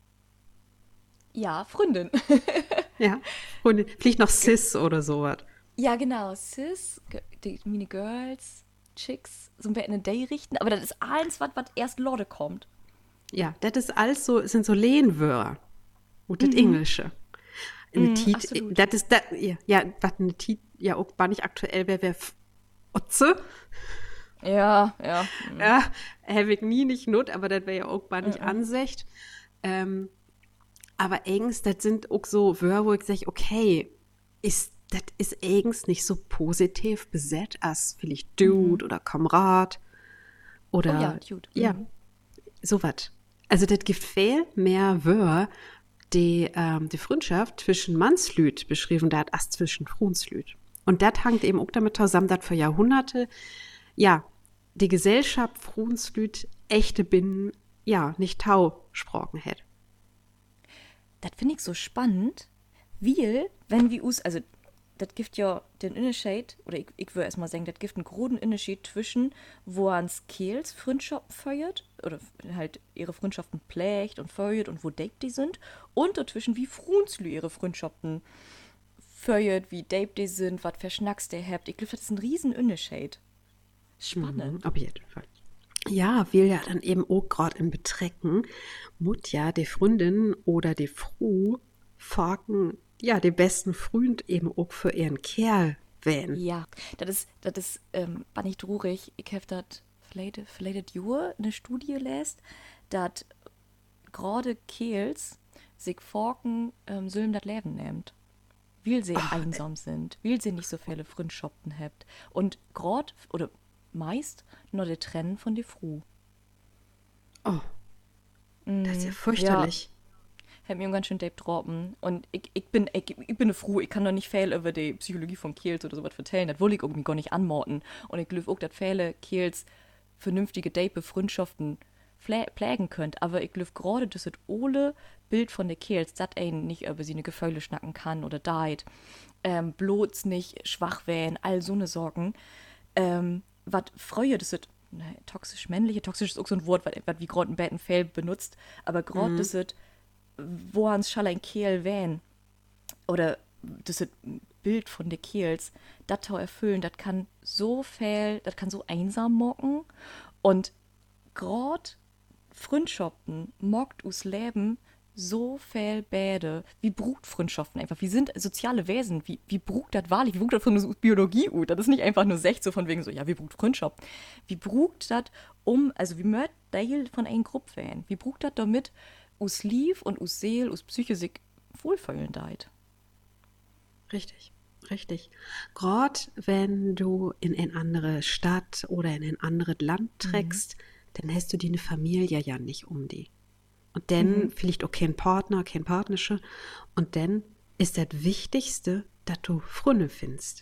Ja, Freundin. Ja, Freundin. Vielleicht noch Sis oder sowas. Ja, genau. Sis, die Mini Girls, Chicks, so ein bisschen in Day richten. Aber das ist alles, was erst Lorde kommt. Ja, das ist alles so, sind so Lehnwörter. Und das mhm. Englische. Mm, Tiet, das ist, das, ja, ja, was eine Tiet, ja, auch gar nicht aktuell wäre, wäre Otze. Ja, ja. Mhm. Ja, habe ich nie nicht not, aber das wäre ja auch gar nicht mhm. Ansicht. Ähm, aber eigens, das sind auch so Wörter, wo ich sage, okay, ist, das ist eigens nicht so positiv besetzt als vielleicht Dude mhm. oder Kamerad oder, oh ja, Dude. Ja, mhm. sowas. Also das gibt viel mehr Wörter, die ähm, die Freundschaft zwischen Mannslüd beschrieben hat, als zwischen Frauenslüd. Und das hängt eben auch damit zusammen, dass für Jahrhunderte, ja, die Gesellschaft Frauenslüd echte Binnen, ja, nicht Tau gesprochen hat. Das finde ich so spannend, weil, wenn wir uns, also, das gibt ja den Unterschied, oder ich, ich würde erstmal sagen, das gibt einen großen Unterschied zwischen, wo ans Kehls Freundschaften feiert, oder halt ihre Freundschaften pflegt und feiert und wo date die sind, und dazwischen, wie Frunzlü ihre Freundschaften feiert, wie date die sind, was für Schnacks der habt. Ich glaube, das ist ein riesen Unterschied. Spannend. Mhm, auf jeden Fall. Ja, will ja dann eben auch gerade im Betrecken, mut ja die Freundin oder die Frau faken, ja, die besten Freund eben auch für ihren Kerl wählen. Ja, das ist, das ist, ähm, war nicht traurig. Ich habe das vielleicht, vielleicht Jahr eine Studie lässt, dass gerade Kerls sich forken, ähm, sollen das Leben nimmt. weil sie Ach, einsam sind, weil sie nicht so viele Freundschaften habt. Und gerade, oder meist, nur der Trennen von der Frau. oh, das ist ja Mm, ja, fürchterlich. hat mir ganz schön Dave droppen. Und ich, ich bin ich, ich bin eine Frau, ich kann doch nicht viel über die Psychologie von Kiels oder sowas erzählen. Das will ich irgendwie gar nicht anmorden. Und ich glaube auch, dass viele Kiels vernünftige Date Freundschaften flä- pflegen könnt. Aber ich glaube gerade, dass das ole Bild von der Kiels, das einen nicht über sie eine Gefühle schnacken kann oder deit. Ähm, bloß nicht schwach werden, all so eine Sorgen. Ähm, was Freue, das ist ne, toxisch männliche, toxisch ist auch so ein Wort, was wie gerade ein Bad Fail benutzt, aber gerade das ist, wo ans Schall ein Kehl wähn oder das ist ein Bild von der Kehls, das tau erfüllen, das kann so viel, das kann so einsam mocken und gerade Freundschaften mockt us Leben so viel Bäde, wie brugt Freundschaften einfach, wie sind soziale Wesen, wie, wie brugt das wahrlich, wie brugt das von der Biologie ut, das ist nicht einfach nur sech so von wegen so, ja, wie brugt Freundschaft, wie brugt das um, also wie mört Teil von einer Gruppe werden, wie brugt das damit us Lief und us Seel, us Psyche sich wohlfühlen deit. Richtig, richtig. Gerade wenn du in eine andere Stadt oder in ein anderes Land trägst, dann hast du die eine Familie ja nicht um die. Und dann vielleicht auch kein Partner, kein Partnersche. Und dann ist das Wichtigste, dass du Freunde findest.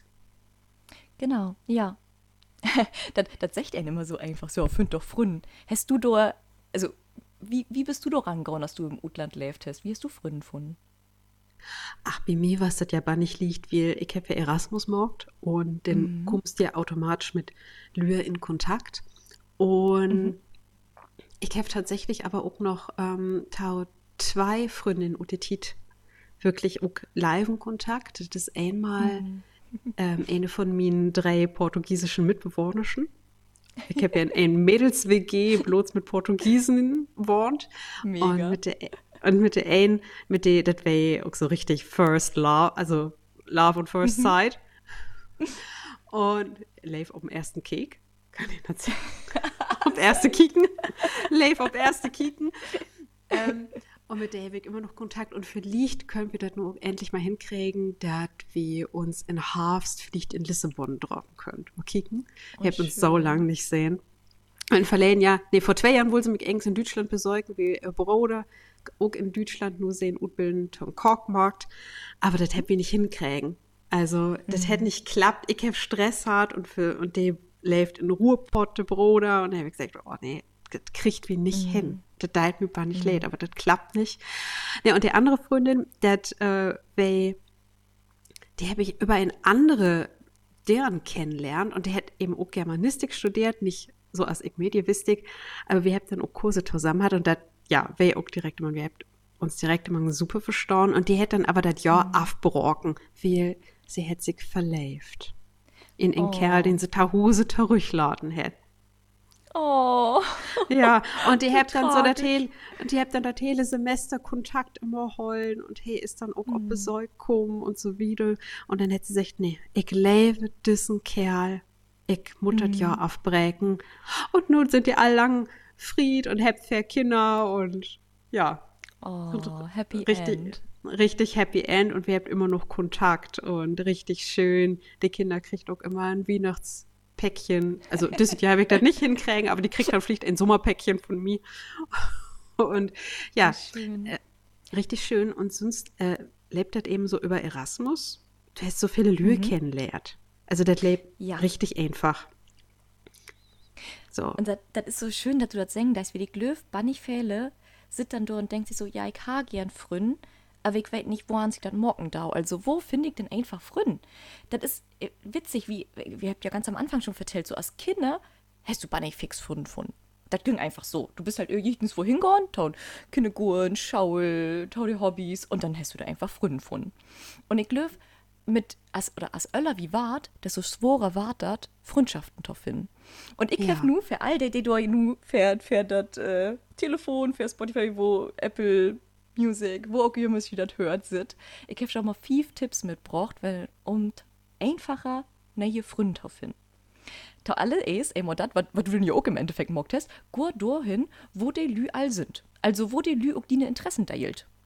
Genau, ja. das, das sagt er immer so einfach, so, find doch Freunde. Hast du da, also, wie, wie bist du da rangegangen, dass du im Utland lebt hast? Wie hast du Freunde gefunden? Ach, bei mir was das ja aber nicht liegt, weil ich habe ja Erasmus gemacht und dann kommst du ja automatisch mit Lüe in Kontakt. Und ich habe tatsächlich aber auch noch ähm, tau zwei Freundinnen und die Tit wirklich auch live in Kontakt. Das ist einmal ähm, eine von meinen drei portugiesischen Mitbewohnern. Ich habe ja in ein Mädels-W G bloß mit Portugiesen gewohnt. Mega. Und mit der, und mit der einen, mit der, das war auch so richtig First Love, also Love on First Sight. Und live auf dem ersten Kick. Kann ich nicht sagen. Auf erste Kicken. Live auf erste Kicken. Ähm, und mit der habe ich immer noch Kontakt. Und vielleicht können wir das nur endlich mal hinkriegen, dass wir uns in Herbst vielleicht in Lissabon treffen können. Mal kicken. Oh, Wir haben uns schön. so lange nicht sehen. Und verleden ja, nee, vor zwei Jahren wohl sie mich engst in Deutschland besorgen, wie ihr Bruder auch in Deutschland nur sehen, utbilden zum Korkmarkt. Aber das hätte wir nicht hinkriegen. Also, das hätte nicht geklappt. Ich habe Stress hat und für, und der läuft in Ruhrpott, der Bruder. Und dann habe ich gesagt, oh nee, das kriegt wir nicht hin. Das deit mir gar nicht leid, aber das klappt nicht. Ja, und die andere Freundin, das, äh, wei- die habe ich über eine andere, deren kennenlernt und der hat eben auch Germanistik studiert, nicht so als ich Medievistik, aber wir haben dann auch Kurse zusammen hat und das, ja, wäre auch direkt immer, wir haben uns direkt immer super verstauen und die hat dann aber das Jahr abgebrochen, weil sie hat sich verläuft in einen Oh. Kerl, den sie zu Hause zurückladen hat. Oh. Ja, und die habt dann so das tragisch. Tele, und die habt dann das hele Semester Kontakt immer heulen und hey, ist dann auch auf Besuch kommen und so wieder. Und dann hat sie gesagt, nee, ich lebe diesen Kerl, ich muss das Jahr aufbrechen. Und nun sind die all lang Fried und habt vier Kinder und ja, Oh, Happy richtig, End. richtig Happy End und wir habt immer noch Kontakt und richtig schön. Die Kinder kriegt auch immer ein Weihnachtspäckchen. Also dieses Jahr habe ich das nicht hinkriegen, aber die kriegt dann vielleicht ein Sommerpäckchen von mir. Und ja, Schön. äh, richtig schön. Und sonst äh, lebt das eben so über Erasmus. Du hast so viele Lühe kennengelernt. Also das lebt Ja. richtig einfach. So. Und das, das ist so schön, dass du das sagen, dass wir die Glöf Bannigfälle sit dann da und denkt sich so, ja, ich ha gern Frünn, aber ich weiß nicht, woran sich das morgen da. Also, wo finde ich denn einfach Frünn? Das ist äh, witzig, wie, wir habt ja ganz am Anfang schon vertellt, so als Kinder hast du bannig fix Frünn gefunden. Das ging einfach so. Du bist halt irgendwo hingegangen, tau Kinderguren, Schaul, tau die Hobbys und dann hast du da einfach Frünn gefunden. Und ich glaube, mit as oder as öller wie wart, desto schworer wart dat Freundschaften zu finden. Und ich Ja. habe nur für all die, die du nu fährt, fährt das äh, Telefon, für Spotify, wo Apple Music, wo auch immer sie das hört, sit. Ich habe schon mal fünf Tipps mitgebracht, weil um einfacher neue Freunde zu finden. Da alle ist, einmal das, was du denn ja auch im Endeffekt mockt hast, go dorthin, wo die Lü all sind. Also wo die Lü auch deine Interessen teilt.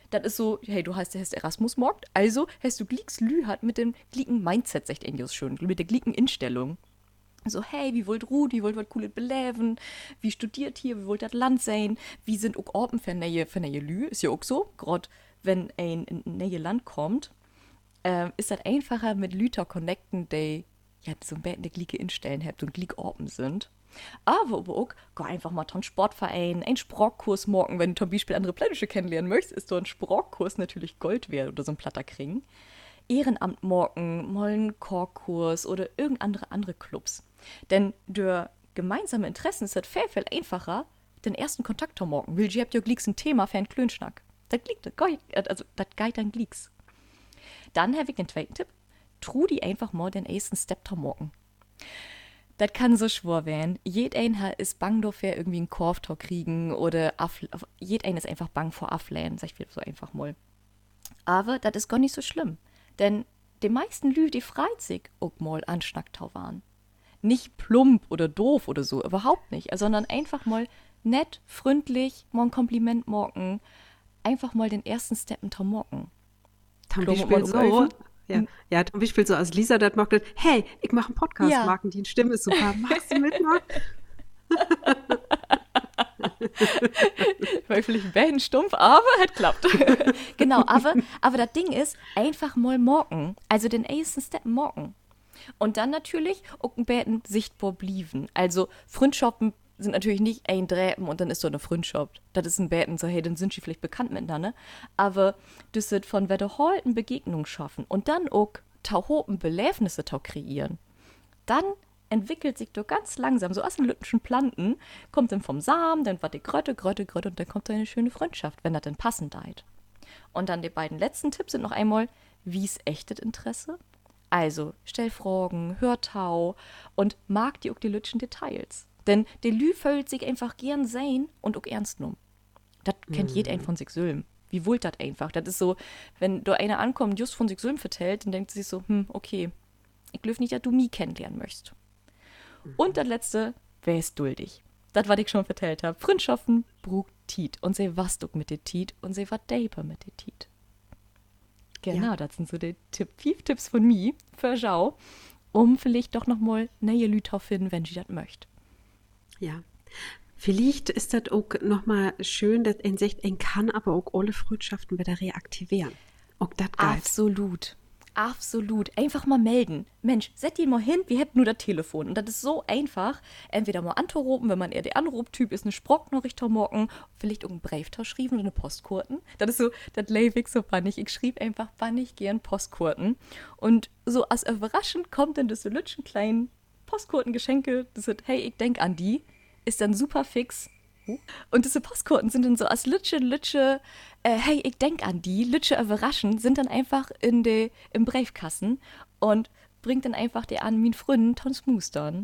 Das ist so, hey, du hast, hast Erasmus morgt, also hast du Glicks Lü hat mit dem glicken Mindset, sagt Engels schön, mit der glicken Instellung. So, hey, wie wollt Ruth, wie wollt was Cooles beleven, wie studiert hier, wie wollt das Land sein, wie sind auch Orten für neue, für neue Lü, ist ja auch so, gerade wenn ein in ein neues Land kommt, äh, ist das einfacher mit Lüter connecten, die ja so ein bisschen die Glicke instellen habt und Glick Orten sind. Aber auch, geh einfach mal zum Sportverein, ein Sprachkurs morgen, wenn du zum Beispiel andere Plänische kennenlernen möchtest, ist so ein Sprachkurs natürlich Gold wert oder so ein Platter kriegen. Ehrenamt morgen, mal einen Chorkurs oder irgendeine andere, andere Clubs. Denn durch gemeinsame Interessen ist es viel, viel einfacher, den ersten Kontakt zu morgen. Weil ihr habt ja gleich ein Thema für einen Klönschnack. Das liegt, also das geht dann gleich. Dann habe ich den zweiten Tipp. Trudi einfach mal den ersten Step zu morgen. Das kann so schwer werden. Jeder ist bang dafür, irgendwie einen Korftor kriegen oder jeder ist einfach bang vor Aflehnen, sag ich so einfach mal. Aber das ist gar nicht so schlimm. Denn die meisten Lü, die freut sich auch mal an Schnacktau waren. Nicht plump oder doof oder so, überhaupt nicht, sondern einfach mal nett, freundlich, mal ein Kompliment morgen, einfach mal den ersten Steppen zu morgen. Zum Beispiel so, ja, ja, zum Beispiel so, als Lisa das macht, hey, ich mache einen Podcast, ja. Marken, die Stimme ist super, machst du mit, Marc? War vielleicht ein bisschen stumpf, aber es klappt. Genau, aber, aber das Ding ist, einfach mal morgen, also den ersten Step morgen. Und dann natürlich auch ein bisschen sichtbar blieben. Also Freundschaften sind natürlich nicht ein Dräpen und dann ist so eine Freundschaft. Das ist ein Beten, so hey, dann sind sie vielleicht bekannt miteinander. Aber das wird von wiederholten Begegnungen schaffen und dann auch tauhopen Beläfnisse tau kreieren. Dann entwickelt sich doch ganz langsam, so aus den lütischen Planten, kommt dann vom Samen, dann wird die Grötte, Grötte, Grötte und dann kommt da eine schöne Freundschaft, wenn das dann passend deit. Und dann die beiden letzten Tipps sind noch einmal, wie ist echtes Interesse? Also, stell Fragen, hör tau und mag die auch die lütschen Details. Denn die Lü fühlt sich einfach gern sein und auch ernst genommen. Das kennt mm. jeder ein von sich Sülm. Wie wollt das einfach? Das ist so, wenn da einer ankommt und just von sich Sülm vertellt, dann denkt sie sich so, hm, okay, ich glaube nicht, dass du mich kennenlernen möchtest. Mm. Und das letzte, wer ist duldig? Das, was ich schon vertellt habe. Freundschaften brugt Tiet. Und sie was du mit der Tiet und sie war deeper mit der Tiet. Genau, ja. Das sind so die Tipp, fünf Tipps von mir für Schau, um vielleicht doch noch mal neue Lüte zu finden, wenn sie das möchte. Ja, vielleicht ist das auch nochmal schön, dass ein sagt, ein kann aber auch alle Freundschaften wieder reaktivieren. Auch das geil. Absolut, absolut. Einfach mal melden. Mensch, setz ihn mal hin, wir hätten nur das Telefon. Und das ist so einfach. Entweder mal anzurufen, wenn man eher der Anruftyp ist, eine Sprachnachricht morgen, vielleicht irgendeinen Brieftausch schreiben oder eine Postkarten. Das ist so, das lebe ich so bannig. Ich schrieb einfach bannig gern Postkarten. Und so als überraschend kommt dann das so lütschen kleinen Postkartengeschenke, das wird, hey, ich denk an die, ist dann super fix. Und diese Postkarten sind dann so als Lütsche, Lütsche, äh, hey, ich denk an die, Lütsche überraschen, sind dann einfach in de, im Briefkasten und bringt dann einfach der an min Fründen tons Mustern.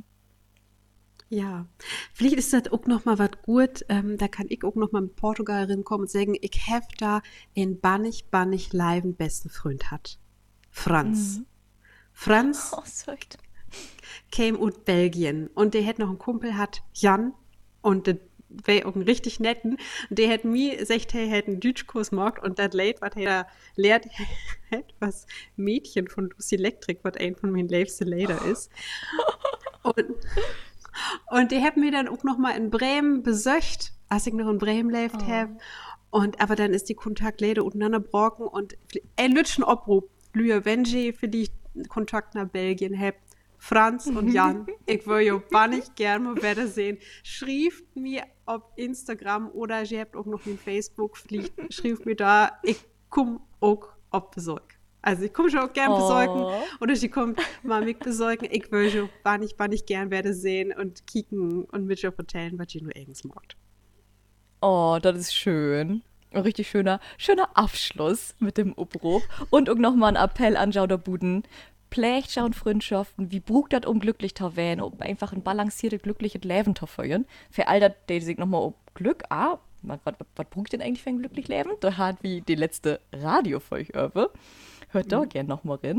Ja, vielleicht ist das auch noch mal was gut, ähm, da kann ich auch noch mal mit Portugal kommen und sagen, ich hab da einen bannig, bannig leiben besten Freund hat. Franz. Mhm. Franz. Oh, so käme aus Belgien und der hätte noch einen Kumpel, hat Jan und der wäre auch ein richtig netten und der hätte mir gesagt, hey, hätte einen Deutschkurs gemacht und das lädt, was er da lehrt, was Mädchen von Lucy Electric, was ein von meinen liebsten Lieder ist. Und, und der hat mir dann auch noch mal in Bremen besucht, als ich noch in Bremen gelebt oh. habe. Und aber dann ist die Kontaktläde untereinander brocken und ein lütschen Obruf, Lüe, wenn ihr vielleicht Kontakt nach Belgien habt, Franz und Jan, ich würde ja wahnsinnig gerne mal wieder sehen. Schreibt mir auf Instagram oder ihr habt auch noch in Facebook, schreibt mir da, ich komme auch auf Besuch. Also ich komme schon auch gerne oh. besorgen oder ich komme mal mit besorgen. Ich würde ja wahnsinnig, wahnsinnig gerne wieder sehen und kicken und mit euch erzählen, was ihr nur irgendwas macht. Oh, das ist schön. Ein richtig schöner, schöner Abschluss mit dem Obruf. Und auch nochmal ein Appell an Jauderbuden. Pflegt schauen Freundschaften, wie brugt das um glücklich zu werden, um einfach ein balanciertes, glückliches Leben zu führen. Für all das, die sich nochmal um Glück, ah, was, was, was brugt denn eigentlich für ein glückliches Leben? Da hat wie die letzte Radio-Folge über. Hört da mhm. gern nochmal rein.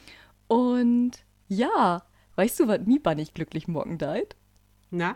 Und ja, weißt du, was mir nicht glücklich morgen deit? Na?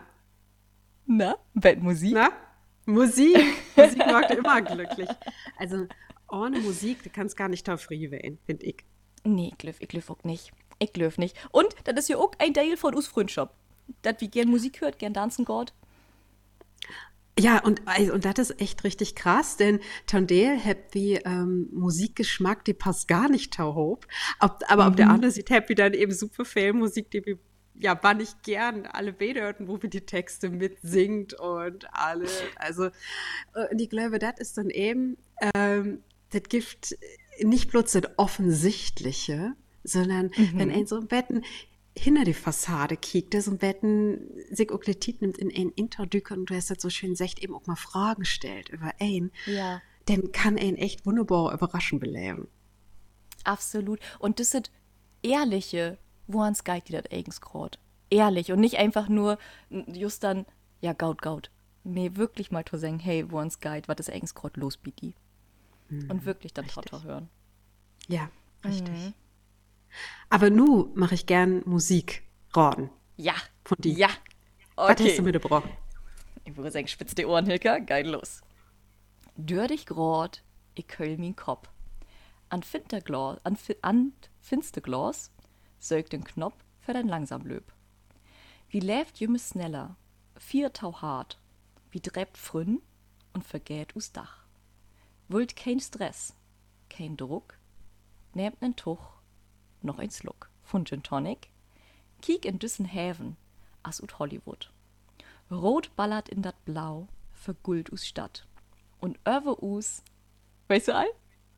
Na? Bettmusik? Na? Musik. Musik macht immer glücklich. Also ohne Musik, du kannst gar nicht drauf wählen, finde ich. Nee, ich löf, ich löf auch nicht. Ich löf nicht. Und das ist ja auch ein Teil von uns Freundschaft. Das wie gern Musik hört, gern tanzen geht. Ja, und, also, und das ist echt richtig krass, denn Tondale hat wie ähm, Musikgeschmack, die passt gar nicht tauhob. Ob, aber Mhm. auf der anderen Seite hat wie dann eben super viel Musik, die wir ja bann ich gern alle Bede hörten, wo wir die Texte mitsingt und alle. Also, äh, und ich glaube, das ist dann eben, ähm, das gibt nicht bloß das Offensichtliche, sondern wenn Mhm. ein so ein Betten hinter die Fassade kiekt, so ein Betten sich auch die Zeit nimmt in ein Interdück und du hast das so schön sagt, eben auch mal Fragen stellt über ein, Ja, dann kann ein echt wunderbar überraschen belehren. absolut. Und das sind ehrliche, woans geht die das eigens grad? Ehrlich und nicht einfach nur n- just dann, ja, gaut, gaut. Mir wirklich mal zu sagen, hey, woans geht, was ist eigens grad los, Bidi? Und wirklich dann Richtig. Trotter hören. Ja, richtig. Aber nu mache ich gern Musik raten Ja, von die. ja. Was hast du Okay. mitgebracht? Ich würde sagen, spitz die Ohren, Hilker, geil los. Dör dich grad, ich köll min Kopf. An Finsterglas, an, Fi- an Finsterglas, sögt den Knopf für dein langsam Löb. Wie läft jümme schneller, vier tau hart, wie dräbt frünn und vergät us Dach. Wollt kein Stress, kein Druck, nehmt nen Tuch, noch ein Schluck von Gin Tonic, kiek in düssen Häfen, as ut Hollywood. Rot ballert in dat Blau, vergullt us Stadt. Und öwe us, weißt du all?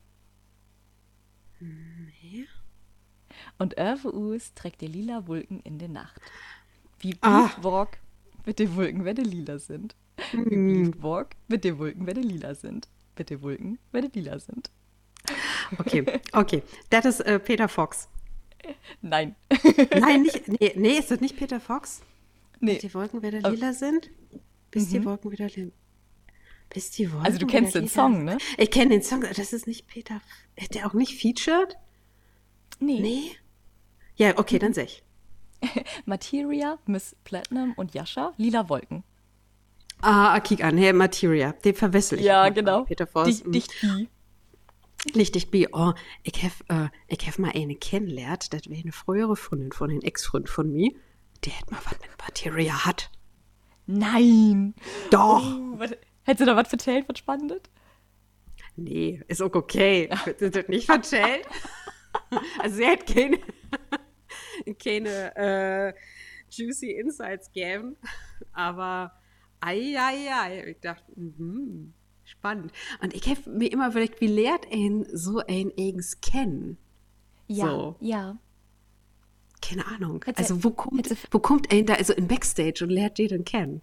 Nee. Und öwe us trägt die lila Wolken in die Nacht. Wie Ah. blieft Walk mit den Wolken, wenn die lila sind. Wie blieft Walk mit den Wolken, wenn die lila sind. Mit den Wolken, wenn die lila sind. Okay, okay. Das ist äh, Peter Fox. Nein. Nein, nicht, nee, nee, ist das nicht Peter Fox? Nee. Bis die Wolken wieder Oh. lila sind? Bis die Wolken wieder lila. Bis die Wolken Also du kennst wieder den lila Song, ne? sind. Ich kenne den Song, aber das ist nicht Peter. Hat der auch nicht featured? Nee. Nee? Ja, okay, dann sag ich. Materia, Miss Platinum und Yasha, lila Wolken. Ah, kick an, Herr Materia. Den verwechsel ich. Ja, mit genau. Peter Fox. Dicht, dicht wie. Nicht dicht wie, oh, ich hab, äh, ich hab mal eine kennengelernt, das wäre eine frühere Freundin von den Ex-Freund von mir. Der hat mal was mit Materia hat. Nein. Doch! Oh, was, hättest du da was erzählt, was Spannendes? Nee, ist auch okay. Das wird nicht erzählt. Also sie hat keine, keine äh, juicy Insights gegeben, aber ei, ei, ei. Ich dachte, mhm, spannend. Und ich habe mir immer überlegt, wie lehrt ein so ein eigens kennen? Ja, So. ja. Keine Ahnung. Hätte- Also wo kommt, hätte- wo kommt ein da also in Backstage und lernt die denn kennen?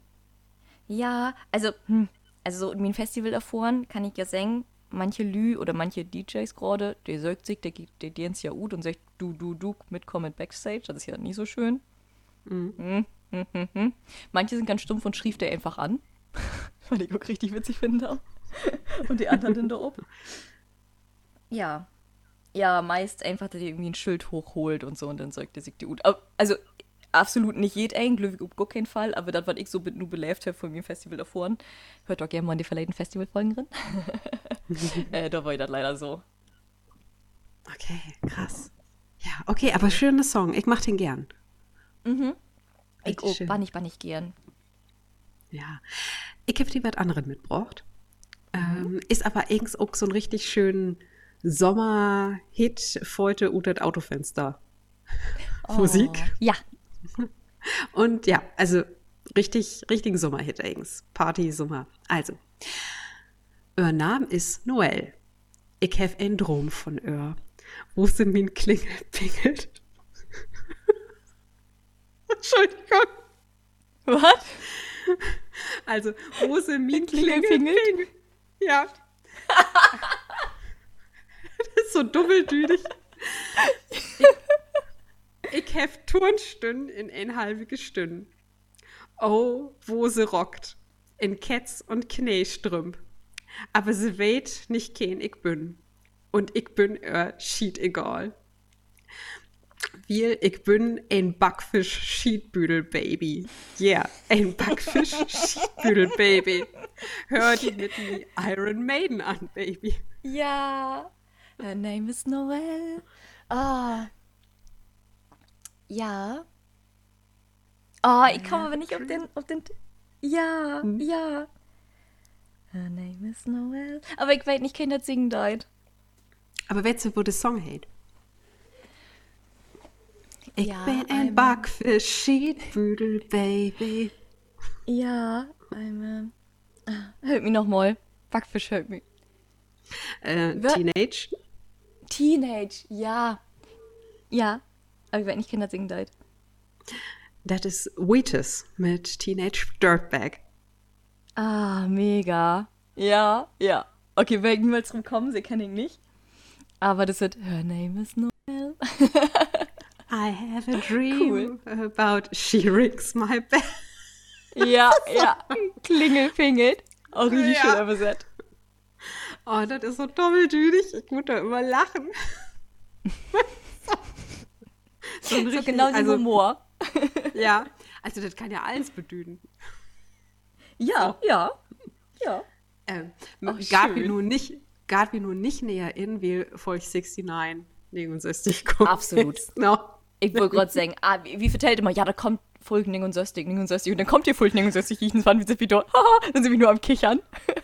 Ja, also, hm, also so in meinem Festival erfahren kann ich ja sagen, manche Lü oder manche D Js gerade, der säugt sich, der geht der ins ja ut und sagt, du, du, du, mitkommen mit Backstage, das ist ja nicht so schön. Mhm. Hm, hm, hm, hm. Manche sind ganz stumpf und schrief der einfach an, weil ich auch richtig witzig finde. auch. Und die anderen sind da oben. Ja. Ja, meist einfach, dass ihr irgendwie ein Schild hochholt und so und dann säugt der sich die ut. Aber- Also, absolut nicht jeder, glücklich auf gar keinen Fall, aber das, was ich so nur belebt habe von mir Festival davor, hört doch gerne mal in die verleihten Festivalfolgen drin. äh, da war ich das leider so. Okay, krass. Ja, okay, aber schöner Song. Ich mach den gern. Ich Richtig auch, schön. bann ich, bann ich gern. Ja. Ich habe dir was anderes mitgebracht. Ähm, ist aber eigens auch so ein richtig schönen Sommer-Hit heute unter das Autofenster. Musik. Oh, ja, Und ja, also richtig, richtigen Sommerhit eigens. Party-Sommer. Also, ihr Name ist Noel. Ich habe einen Drom von ihr. Wo sie min Klingel pingelt. Entschuldigung. was? Also, wo sie min Klingel Klingel pingelt? pingelt. Ja. Das ist so doppeldüdig. Ich, ich hab Turnstunden in einhalbige Stunden. Oh, wo sie rockt. In Ketz und Kneestrümp. Aber sie weht nicht kein ich bin. Und ich bin ihr schied egal. Weil ich bin ein Backfisch-Schiedbüdel-Baby. Yeah, ein Backfisch-Schiedbüdel-Baby. Hör die mit die Iron Maiden an, Baby. Ja. Her name is Noelle. Ah. Ja. Oh, ich komme aber nicht auf den, auf den. Ja, hm. ja. Her name is Noelle. Aber ich weiß nicht, ich kann das singen dort. Aber weißt du, wo der Song heißt? Ich ja, bin ein Backfisch, Schiedbüdel, Baby. Ja, einmal. Hört mich nochmal. Backfisch, hört mich. Äh, Teenage? Teenage, ja. Ja, aber ich weiß nicht, Kinder singen dort. Das ist Wheatus mit Teenage Dirtbag. Ah, mega. Ja, ja. Okay, werde ich niemals drum kommen, sie kenne ich nicht. Aber das wird Her name is Noelle. I have a dream cool. about she rings my bell. Ja, ja. Klingelfingelt. Auch richtig ja. schön übersetzt. Oh, das ist so doppeldüdig. Ich muss da immer lachen. so, so richtig, genau also, Humor. Ja, also das kann ja alles bedüden. Ja, so. ja, ja. Ähm, gab wir nun nicht, gab wir nun nicht näher in, wie Folge neunundsechzig, neunundsechzig kommt. Absolut. No. Ich wollte gerade sagen, ah, wie, wie vertellt immer, ja, da kommt Folge neunundsechzig, neunundsechzig und dann kommt hier Folge neunundsechzig, ich fand, wir sind wieder, haha, dann sind wir nur am Kichern.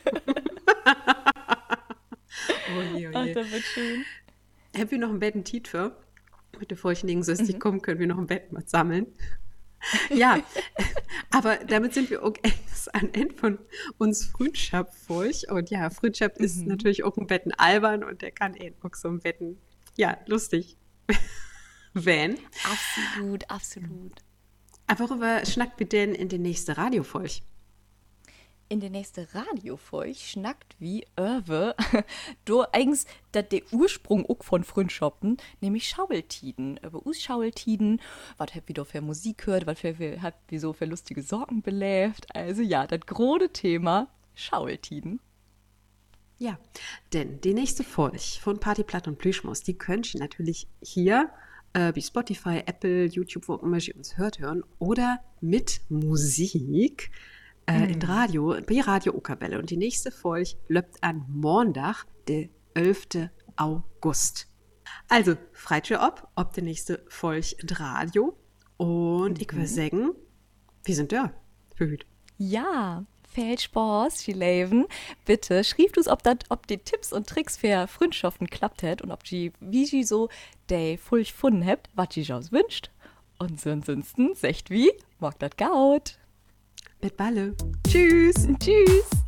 Oh je, oh je. Ach, das wird schön. Haben wir noch ein Bett und Tiet für? Mit der Folge neunundsechzig mhm. kommen, können wir noch ein Bett mal sammeln. Ja, aber damit sind wir auch am Ende von uns Freundschaft-Folge. Und ja, Freundschaft mhm. ist natürlich auch ein Betten albern und der kann eben auch so ein Betten, ja, lustig. Wenn. Absolut, absolut. Aber worüber schnackt wir denn in der nächsten Radiofolge? In der nächsten Radiofolge schnackt wie Irwe du eigens dat der Ursprung auch von Freundschaften, nämlich Schaultiden. Über us Schaultiden, was habt ihr da für Musik hört, was habt ihr so für lustige Sorgen belebt. Also ja, das große Thema Schaultiden. Ja, denn die nächste Folge von Partyplatte und Plüschmaus, die könnt ihr natürlich hier äh, wie Spotify, Apple, YouTube, wo immer ihr uns hört, hören oder mit Musik äh, mm. in Radio, bei Radio Uckerwelle. Und die nächste Folge läuft an Montag, der elften August. Also, freut ihr ob, ob die nächste Folge in Radio. Und mm. ich würde sagen, wir sind da für heute. Ja, viel Spaß, viel Leben. Bitte schreibt uns, ob, dat, ob die Tipps und Tricks für Freundschaften klappt hat und ob die, wie sie so die Folge gefunden habt, was ihr euch wünscht. Und so ansonsten, sagt wie, mag das gaut. Mit Balle. Tschüss. Tschüss.